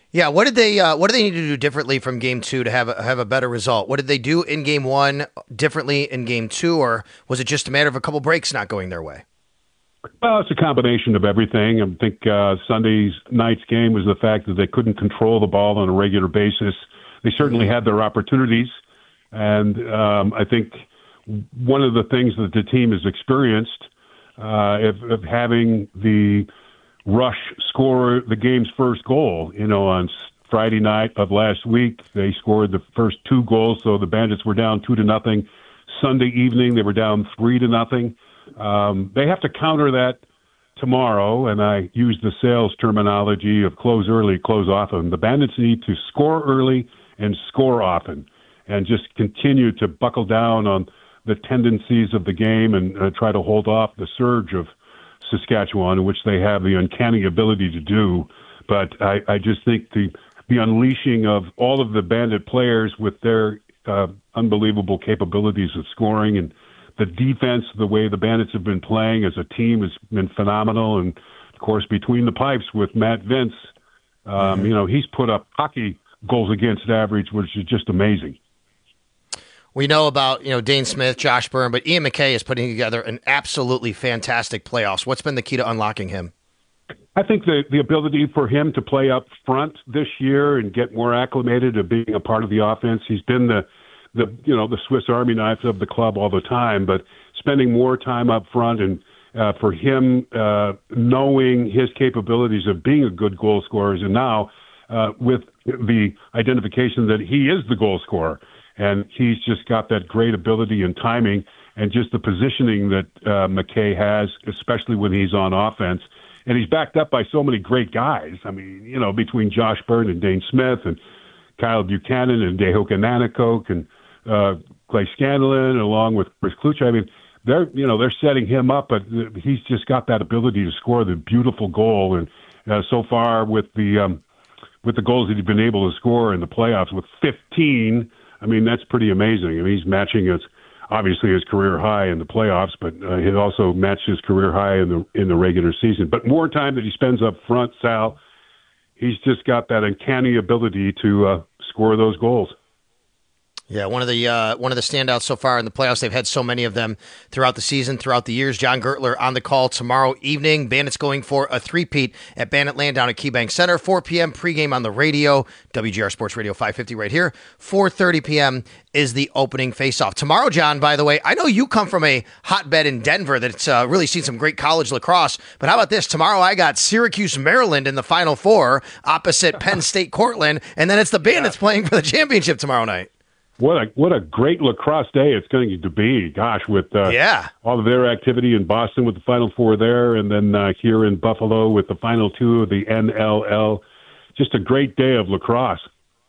Yeah, what did they uh, what do they need to do differently from game two to have a, have a better result? What did they do in game one differently in game two, or was it just a matter of a couple breaks not going their way? Well, it's a combination of everything. I think uh, Sunday's night's game was the fact that they couldn't control the ball on a regular basis. They certainly had their opportunities, and um, I think one of the things that the team has experienced uh, of, of having the rush score the game's first goal. You know, on Friday night of last week, they scored the first two goals, so the Bandits were down two to nothing. Sunday evening, they were down three to nothing. Um, they have to counter that tomorrow, and I use the sales terminology of close early, close often. The Bandits need to score early and score often, and just continue to buckle down on the tendencies of the game and uh, try to hold off the surge of Saskatchewan, which they have the uncanny ability to do. But I, I just think the the unleashing of all of the Bandit players with their uh, unbelievable capabilities of scoring, and the defense, the way the Bandits have been playing as a team has been phenomenal. And, of course, between the pipes with Matt Vince, um, mm-hmm. you know, he's put up hockey goals against average, which is just amazing. We know about, you know, Dane Smith, Josh Byrne, but Ian McKay is putting together an absolutely fantastic playoffs. What's been the key to unlocking him? I think the, the ability for him to play up front this year and get more acclimated to being a part of the offense. He's been the the you know the Swiss Army knife of the club all the time, but spending more time up front and uh, for him uh, knowing his capabilities of being a good goal scorer, and now uh, with the identification that he is the goal scorer, and he's just got that great ability and timing and just the positioning that uh, McKay has, especially when he's on offense. And he's backed up by so many great guys. I mean, you know, between Josh Byrne and Dane Smith and Kyle Buchanan and Dehoka Nanakok and uh, Clay Scanlon, along with Chris Klucha. I mean, they're you know they're setting him up, but he's just got that ability to score the beautiful goal. And uh, so far, with the um, with the goals that he's been able to score in the playoffs, with fifteen, I mean that's pretty amazing. I mean, he's matching his obviously his career high in the playoffs, but uh, he also matched his career high in the in the regular season. But more time that he spends up front, Sal, he's just got that uncanny ability to uh, score those goals. Yeah, one of the uh, one of the standouts so far in the playoffs. They've had so many of them throughout the season, throughout the years. John Gertler on the call tomorrow evening. Bandits going for a three-peat at Bandit Land down at KeyBank Center. four p.m. pregame on the radio, W G R Sports Radio five fifty right here. four thirty p.m. is the opening face-off. Tomorrow, John, by the way, I know you come from a hotbed in Denver that's uh, really seen some great college lacrosse, but how about this? Tomorrow I got Syracuse, Maryland in the Final Four opposite Penn State, Cortland, and then it's the Bandits yeah. playing for the championship tomorrow night. What a what a great lacrosse day it's going to be. Gosh, with uh, yeah. all of their activity in Boston with the Final Four there, and then uh, here in Buffalo with the Final Two of the N L L. Just a great day of lacrosse.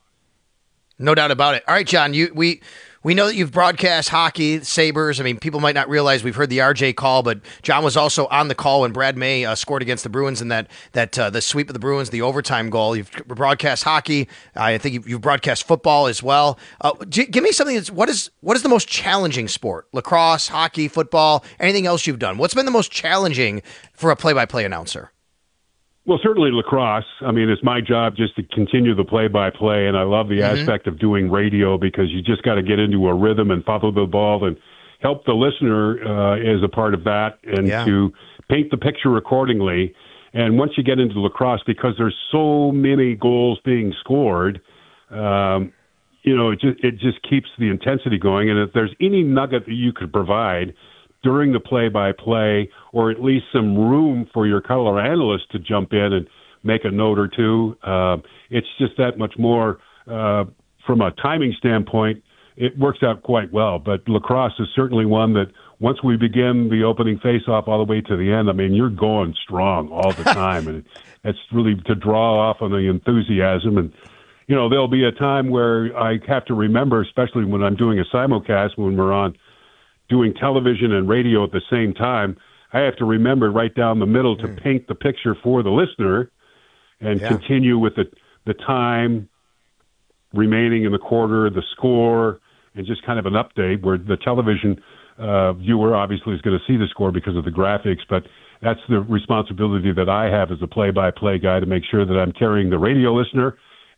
No doubt about it. All right, John, you we we know that you've broadcast hockey, Sabres. I mean, people might not realize we've heard the R J call, but John was also on the call when Brad May uh, scored against the Bruins in that that uh, the sweep of the Bruins, the overtime goal. You've broadcast hockey. I think you've, you've broadcast football as well. Uh, g- give me something that's what is what is the most challenging sport? Lacrosse, hockey, football, anything else you've done? What's been the most challenging for a play-by-play announcer? Well, certainly lacrosse. I mean, it's my job just to continue the play-by-play, and I love the mm-hmm. aspect of doing radio because you just got to get into a rhythm and follow the ball and help the listener uh, as a part of that and yeah. to paint the picture accordingly. And once you get into lacrosse, because there's so many goals being scored, um, you know, it just, it just keeps the intensity going. And if there's any nugget that you could provide during the play-by-play, or at least some room for your color analyst to jump in and make a note or two. Uh, it's just that much more, uh, from a timing standpoint, it works out quite well. But lacrosse is certainly one that once we begin the opening face-off all the way to the end, I mean, you're going strong all the time. and it's really to draw off on the enthusiasm. And, you know, there'll be a time where I have to remember, especially when I'm doing a simulcast, when we're on doing television and radio at the same time, I have to remember right down the middle to mm. paint the picture for the listener and yeah. continue with the, the time remaining in the quarter, the score, and just kind of an update where the television uh, viewer obviously is going to see the score because of the graphics, but that's the responsibility that I have as a play-by-play guy to make sure that I'm carrying the radio listener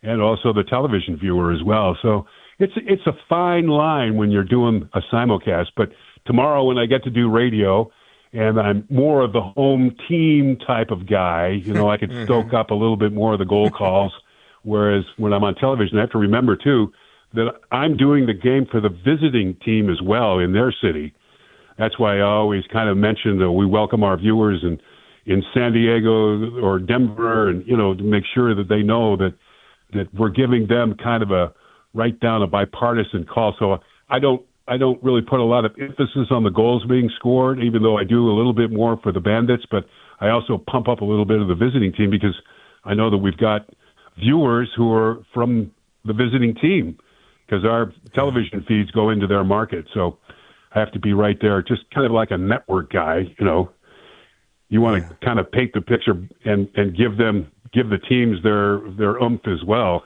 and also the television viewer as well. So it's it's a fine line when you're doing a simulcast. But tomorrow when I get to do radio, and I'm more of the home team type of guy, you know, I could stoke up a little bit more of the goal calls. Whereas when I'm on television, I have to remember, too, that I'm doing the game for the visiting team as well in their city. That's why I always kind of mention that we welcome our viewers in, in San Diego or Denver, and, you know, to make sure that they know that, that we're giving them kind of a right down a bipartisan call. So I don't I don't really put a lot of emphasis on the goals being scored, even though I do a little bit more for the Bandits, but I also pump up a little bit of the visiting team because I know that we've got viewers who are from the visiting team because our television feeds go into their market. So I have to be right there, just kind of like a network guy, you know. You want to kind of paint the picture and, and give them give the teams their their oomph as well.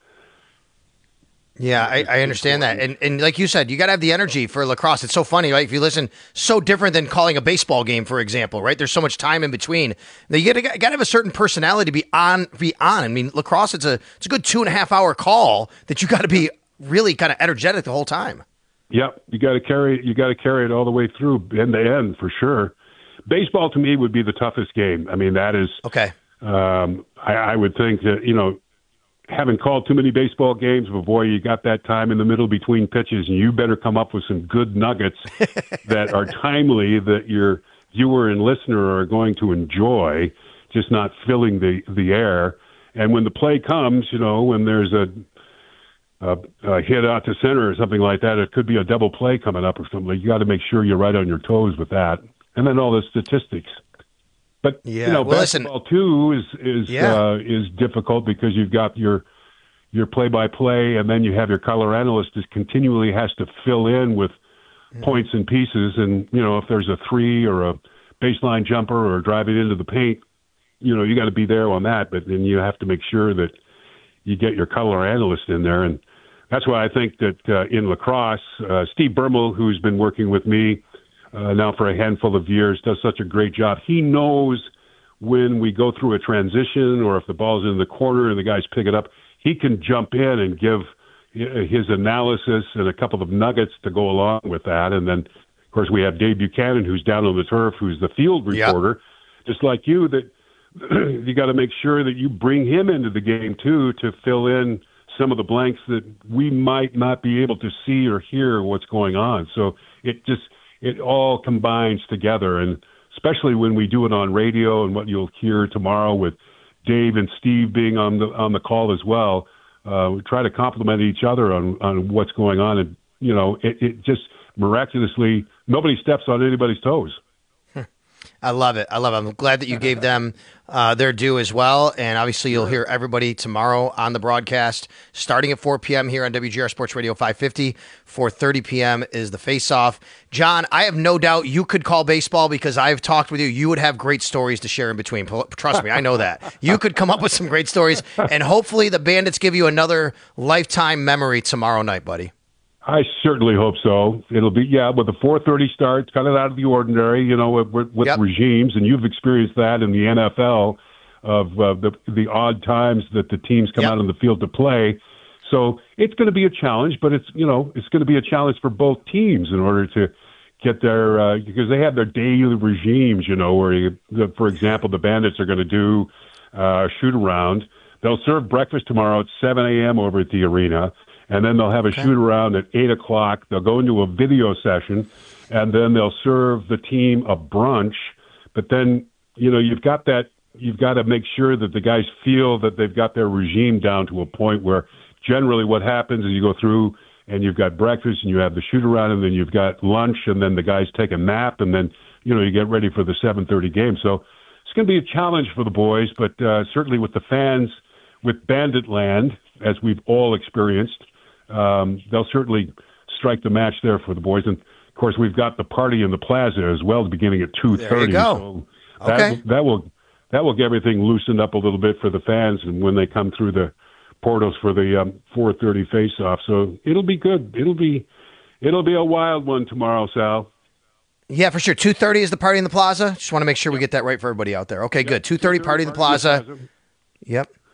Yeah, I, I understand that. And and like you said, you got to have the energy for lacrosse. It's so funny, right? If you listen, so different than calling a baseball game, for example, right? There's so much time in between. Now, you got to got to have a certain personality to be on. Be on. I mean, lacrosse, it's a it's a good two and a half hour call that you got to be really kind of energetic the whole time. Yep, you got to carry you got to carry it all the way through end to end for sure. Baseball to me would be the toughest game. I mean, that is okay. Um, I, I would think that, you know, haven't called too many baseball games, but boy, you got that time in the middle between pitches, and you better come up with some good nuggets that are timely that your viewer and listener are going to enjoy, just not filling the, the air. And when the play comes, you know, when there's a, a, a hit out to center or something like that, it could be a double play coming up or something. You got to make sure you're right on your toes with that. And then all the statistics. But yeah. you know, well, basketball listen, too is is yeah. uh, is difficult because you've got your your play by play, and then you have your color analyst that continually has to fill in with mm. points and pieces. And you know, if there's a three or a baseline jumper or driving into the paint, you know, you got to be there on that. But then you have to make sure that you get your color analyst in there, and that's why I think that uh, in lacrosse, uh, Steve Bermel, who's been working with me Uh, now for a handful of years, does such a great job. He knows when we go through a transition or if the ball's in the corner and the guys pick it up, he can jump in and give his analysis and a couple of nuggets to go along with that. And then, of course, we have Dave Buchanan, who's down on the turf, who's the field reporter, yep. just like you, that you got to make sure that you bring him into the game, too, to fill in some of the blanks that we might not be able to see or hear what's going on. So it just... it all combines together, and especially when we do it on radio and what you'll hear tomorrow with Dave and Steve being on the on the call as well, uh, we try to complement each other on, on what's going on. And, you know, it, it just miraculously, nobody steps on anybody's toes. I love it. I love it. I'm glad that you gave them uh, their due as well. And obviously you'll hear everybody tomorrow on the broadcast starting at four p.m. here on W G R Sports Radio five fifty. four thirty p.m. is the face-off. John, I have no doubt you could call baseball because I've talked with you. You would have great stories to share in between. Trust me, I know that. You could come up with some great stories, and hopefully the Bandits give you another lifetime memory tomorrow night, buddy. I certainly hope so. It'll be, yeah, with the four thirty start, it's kind of out of the ordinary, you know, with, with yep. regimes, and you've experienced that in the N F L of uh, the the odd times that the teams come yep. out on the field to play. So it's going to be a challenge, but it's, you know, it's going to be a challenge for both teams in order to get their, uh, because they have their daily regimes, you know, where, you, the, for example, the Bandits are going to do uh, a shoot-around. They'll serve breakfast tomorrow at seven a.m. over at the arena. And then they'll have a okay. shoot-around at eight o'clock. They'll go into a video session, and then they'll serve the team a brunch. But then, you know, you've got that, you've got to make sure that the guys feel that they've got their regime down to a point where generally what happens is you go through and you've got breakfast and you have the shoot-around and then you've got lunch and then the guys take a nap and then, you know, you get ready for the seven thirty game. So it's going to be a challenge for the boys, but uh, certainly with the fans, with Bandit Land, as we've all experienced, Um, they'll certainly strike the match there for the boys. And, of course, we've got the party in the plaza as well, beginning at two thirty. There you go. So that, okay. that will that will get everything loosened up a little bit for the fans and when they come through the portals for the um, four thirty face-off. So it'll be good. It'll be it'll be a wild one tomorrow, Sal. Yeah, for sure. two thirty is the party in the plaza. Just want to make sure we get that right for everybody out there. Okay, yep. good. two thirty party in the plaza. plaza. Yep.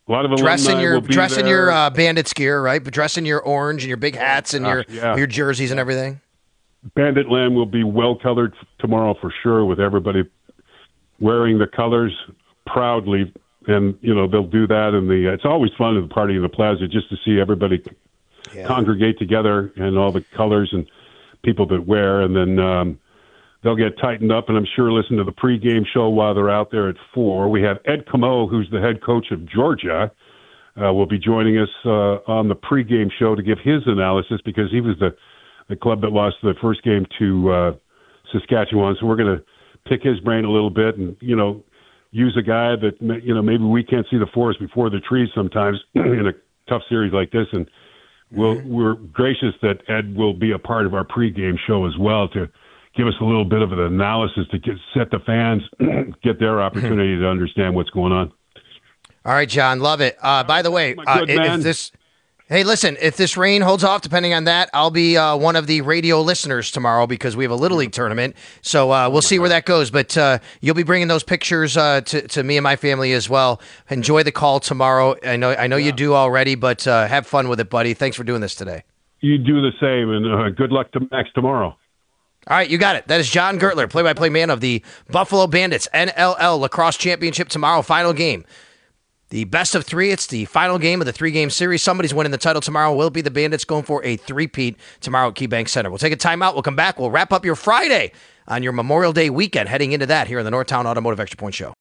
A lot of dress in alumni your will be dress in there. your uh, Bandits gear, right? But dress in your orange and your big hats and Uh, your yeah. your jerseys and everything. Bandit Land will be well colored tomorrow for sure, with everybody wearing the colors proudly. And you know they'll do that, and the it's always fun at the party in the plaza just to see everybody Yeah. congregate together and all the colors and people that wear, and then um, they'll get tightened up. And I'm sure listen to the pregame show while they're out there at four. We have Ed Camo, who's the head coach of Georgia, uh, will be joining us uh, on the pregame show to give his analysis because he was the the club that lost the first game to uh, Saskatchewan. So we're going to pick his brain a little bit, and you know. Use a guy that, you know, maybe we can't see the forest before the trees sometimes in a tough series like this. And we'll, we're gracious that Ed will be a part of our pregame show as well to give us a little bit of an analysis to get, set the fans, get their opportunity to understand what's going on. All right, John, love it. Uh, by the way, uh, good if man. this, hey, listen, if this rain holds off, depending on that, I'll be uh, one of the radio listeners tomorrow because we have a Little League tournament. So uh, we'll see where that goes. But uh, you'll be bringing those pictures uh, to, to me and my family as well. Enjoy the call tomorrow. I know I know you do already, but uh, have fun with it, buddy. Thanks for doing this today. You do the same, and uh, good luck to Max tomorrow. All right, you got it. That is John Gertler, play-by-play man of the Buffalo Bandits N L L Lacrosse Championship tomorrow, final game. The best of three. It's the final game of the three-game series. Somebody's winning the title tomorrow. Will it be the Bandits going for a three-peat tomorrow at KeyBank Center? We'll take a timeout. We'll come back. We'll wrap up your Friday on your Memorial Day weekend, heading into that here in the Northtown Automotive Extra Point Show.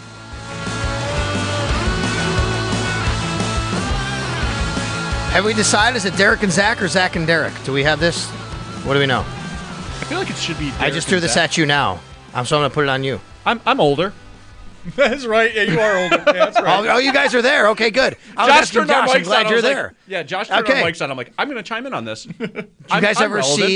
Have we decided, is it Derek and Zach or Zach and Derek? Do we have this? What do we know? I feel like it should be Derek I just threw and this Zach. at you now. I'm so I'm going to put it on you. I'm I'm older. That's right. Yeah, you are older. Yeah, that's right. Oh, oh, you guys are there. Okay, good. I was Josh asking turned our Josh. I'm mics glad on. I you're was like- there. yeah, Josh turned Okay. our mics on. I'm like, I'm going to chime in on this. Did you guys ever see,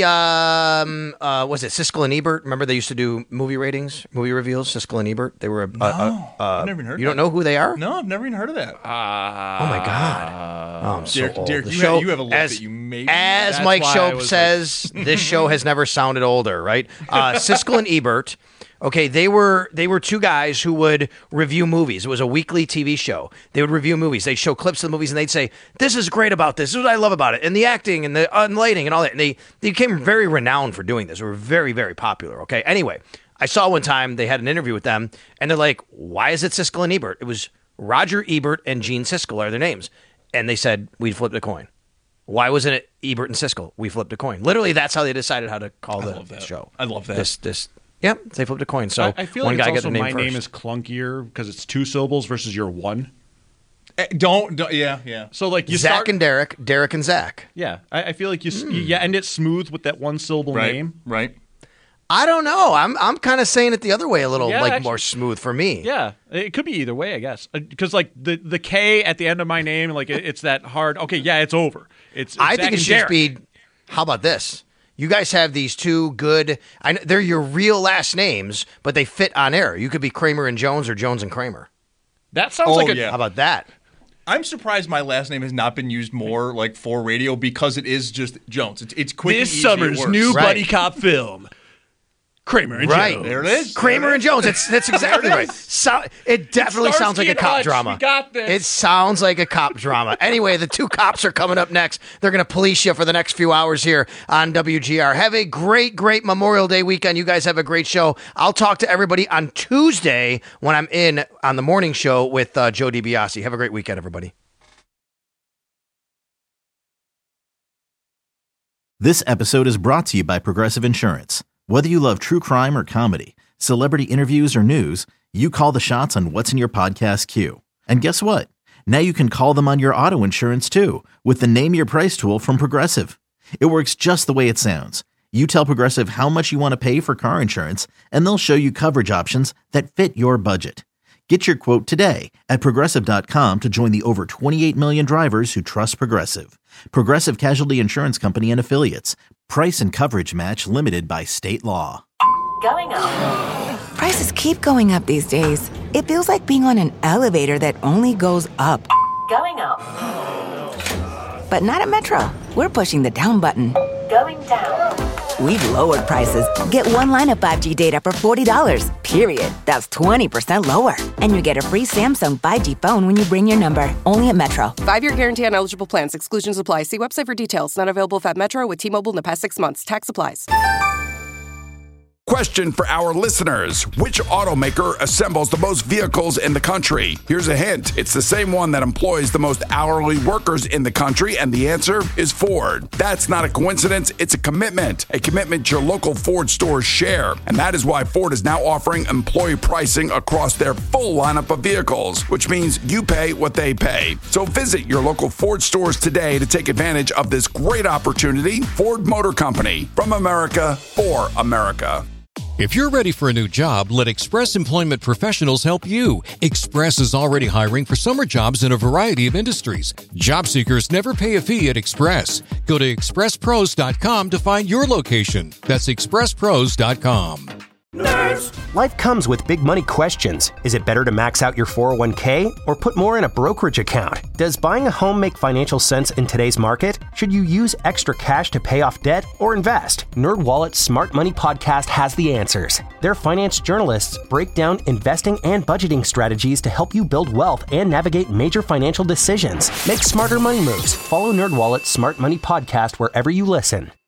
um, uh, was it Siskel and Ebert? Remember they used to do movie ratings, movie reveals, Siskel and Ebert? They were, a, No, a, a, a, I've never even heard You of don't know who they are? No, I've never even heard of that. Uh, Oh, my God. Oh, I'm so Derek, old. Derek, The you, show- have, you have a look as, that you made. As That's Mike why I Shope was says, this show has never sounded older, right? Uh, Siskel and Ebert. Okay, they were they were two guys who would review movies. It was a weekly T V show. They would review movies. They'd show clips of the movies, and they'd say, "This is great about this. This is what I love about it, and the acting, and the uh, lighting, and all that." And they they became very renowned for doing this. They were very very popular. Okay, anyway, I saw one time they had an interview with them, and they're like, "Why is it Siskel and Ebert?" It was Roger Ebert and Gene Siskel are their names, and they said we flipped a coin. Why wasn't it Ebert and Siskel? We flipped a coin. Literally, that's how they decided how to call I the love that. show. I love that. This this. Yep, they flipped a coin. So I, I feel one like guy it's got also the name my first. name is clunkier because it's two syllables versus your one. Eh, Don't, don't, yeah, yeah. So like you Zach start, and Derek, Derek and Zach. yeah, I, I feel like you, s you yeah, end it smooth with that one syllable Right, name. right. I don't know. I'm I'm kind of saying it the other way a little, Yeah, like actually- more smooth for me. Yeah, it could be either way, I guess. Because like the the K at the end of my name, like it, it's that hard. Okay, yeah, it's over. It's, it's I Zach think it and should just Derek. be. How about this? You guys have these two good. I know they're your real last names, but they fit on air. You could be Kramer and Jones or Jones and Kramer. That sounds Oh, like a yeah. How about that? I'm surprised my last name has not been used more, like for radio, because it is just Jones. It's it's quick. this and easy, it summer's works. new Right. buddy cop film. Kramer and Right. Jones. There it is. Kramer and Jones. It's that's exactly right. So, it definitely sounds like a Starsky cop and Hutch. drama. We got this. It sounds like a cop drama. Anyway, the two cops are coming up next. They're going to police you for the next few hours here on W G R. Have a great, great Memorial Day weekend. You guys have a great show. I'll talk to everybody on Tuesday when I'm in on the morning show with uh, Joe DiBiase. Have a great weekend, everybody. This episode is brought to you by Progressive Insurance. Whether you love true crime or comedy, celebrity interviews or news, you call the shots on what's in your podcast queue. And guess what? Now you can call them on your auto insurance too with the Name Your Price tool from Progressive. It works just the way it sounds. You tell Progressive how much you want to pay for car insurance, and they'll show you coverage options that fit your budget. Get your quote today at Progressive dot com to join the over twenty-eight million drivers who trust Progressive. Progressive Casualty Insurance Company and Affiliates. Price and coverage match limited by state law. Going up. Prices keep going up these days. It feels like being on an elevator that only goes up. Going up. But not at Metro. We're pushing the down button. Going down. We've lowered prices. Get one line of five G data for forty dollars. period. That's twenty percent lower. And you get a free Samsung five G phone when you bring your number. Only at Metro. Five-year guarantee on eligible plans. Exclusions apply. See website for details. Not available at Metro with T-Mobile in the past six months. Tax applies. Question for our listeners. Which automaker assembles the most vehicles in the country? Here's a hint. It's the same one that employs the most hourly workers in the country, and the answer is Ford. That's not a coincidence. It's a commitment. A commitment your local Ford stores share. And that is why Ford is now offering employee pricing across their full lineup of vehicles, which means you pay what they pay. So visit your local Ford stores today to take advantage of this great opportunity. Ford Motor Company. From America, for America. If you're ready for a new job, let Express Employment Professionals help you. Express is already hiring for summer jobs in a variety of industries. Job seekers never pay a fee at Express. Go to express pros dot com to find your location. That's express pros dot com. Nerds. Life comes with big money questions. Is it better to max out your four oh one k or put more in a brokerage account? Does buying a home make financial sense in today's market? Should you use extra cash to pay off debt or invest? NerdWallet's Smart Money Podcast has the answers. Their finance journalists break down investing and budgeting strategies to help you build wealth and navigate major financial decisions. Make smarter money moves. Follow NerdWallet's Smart Money Podcast wherever you listen.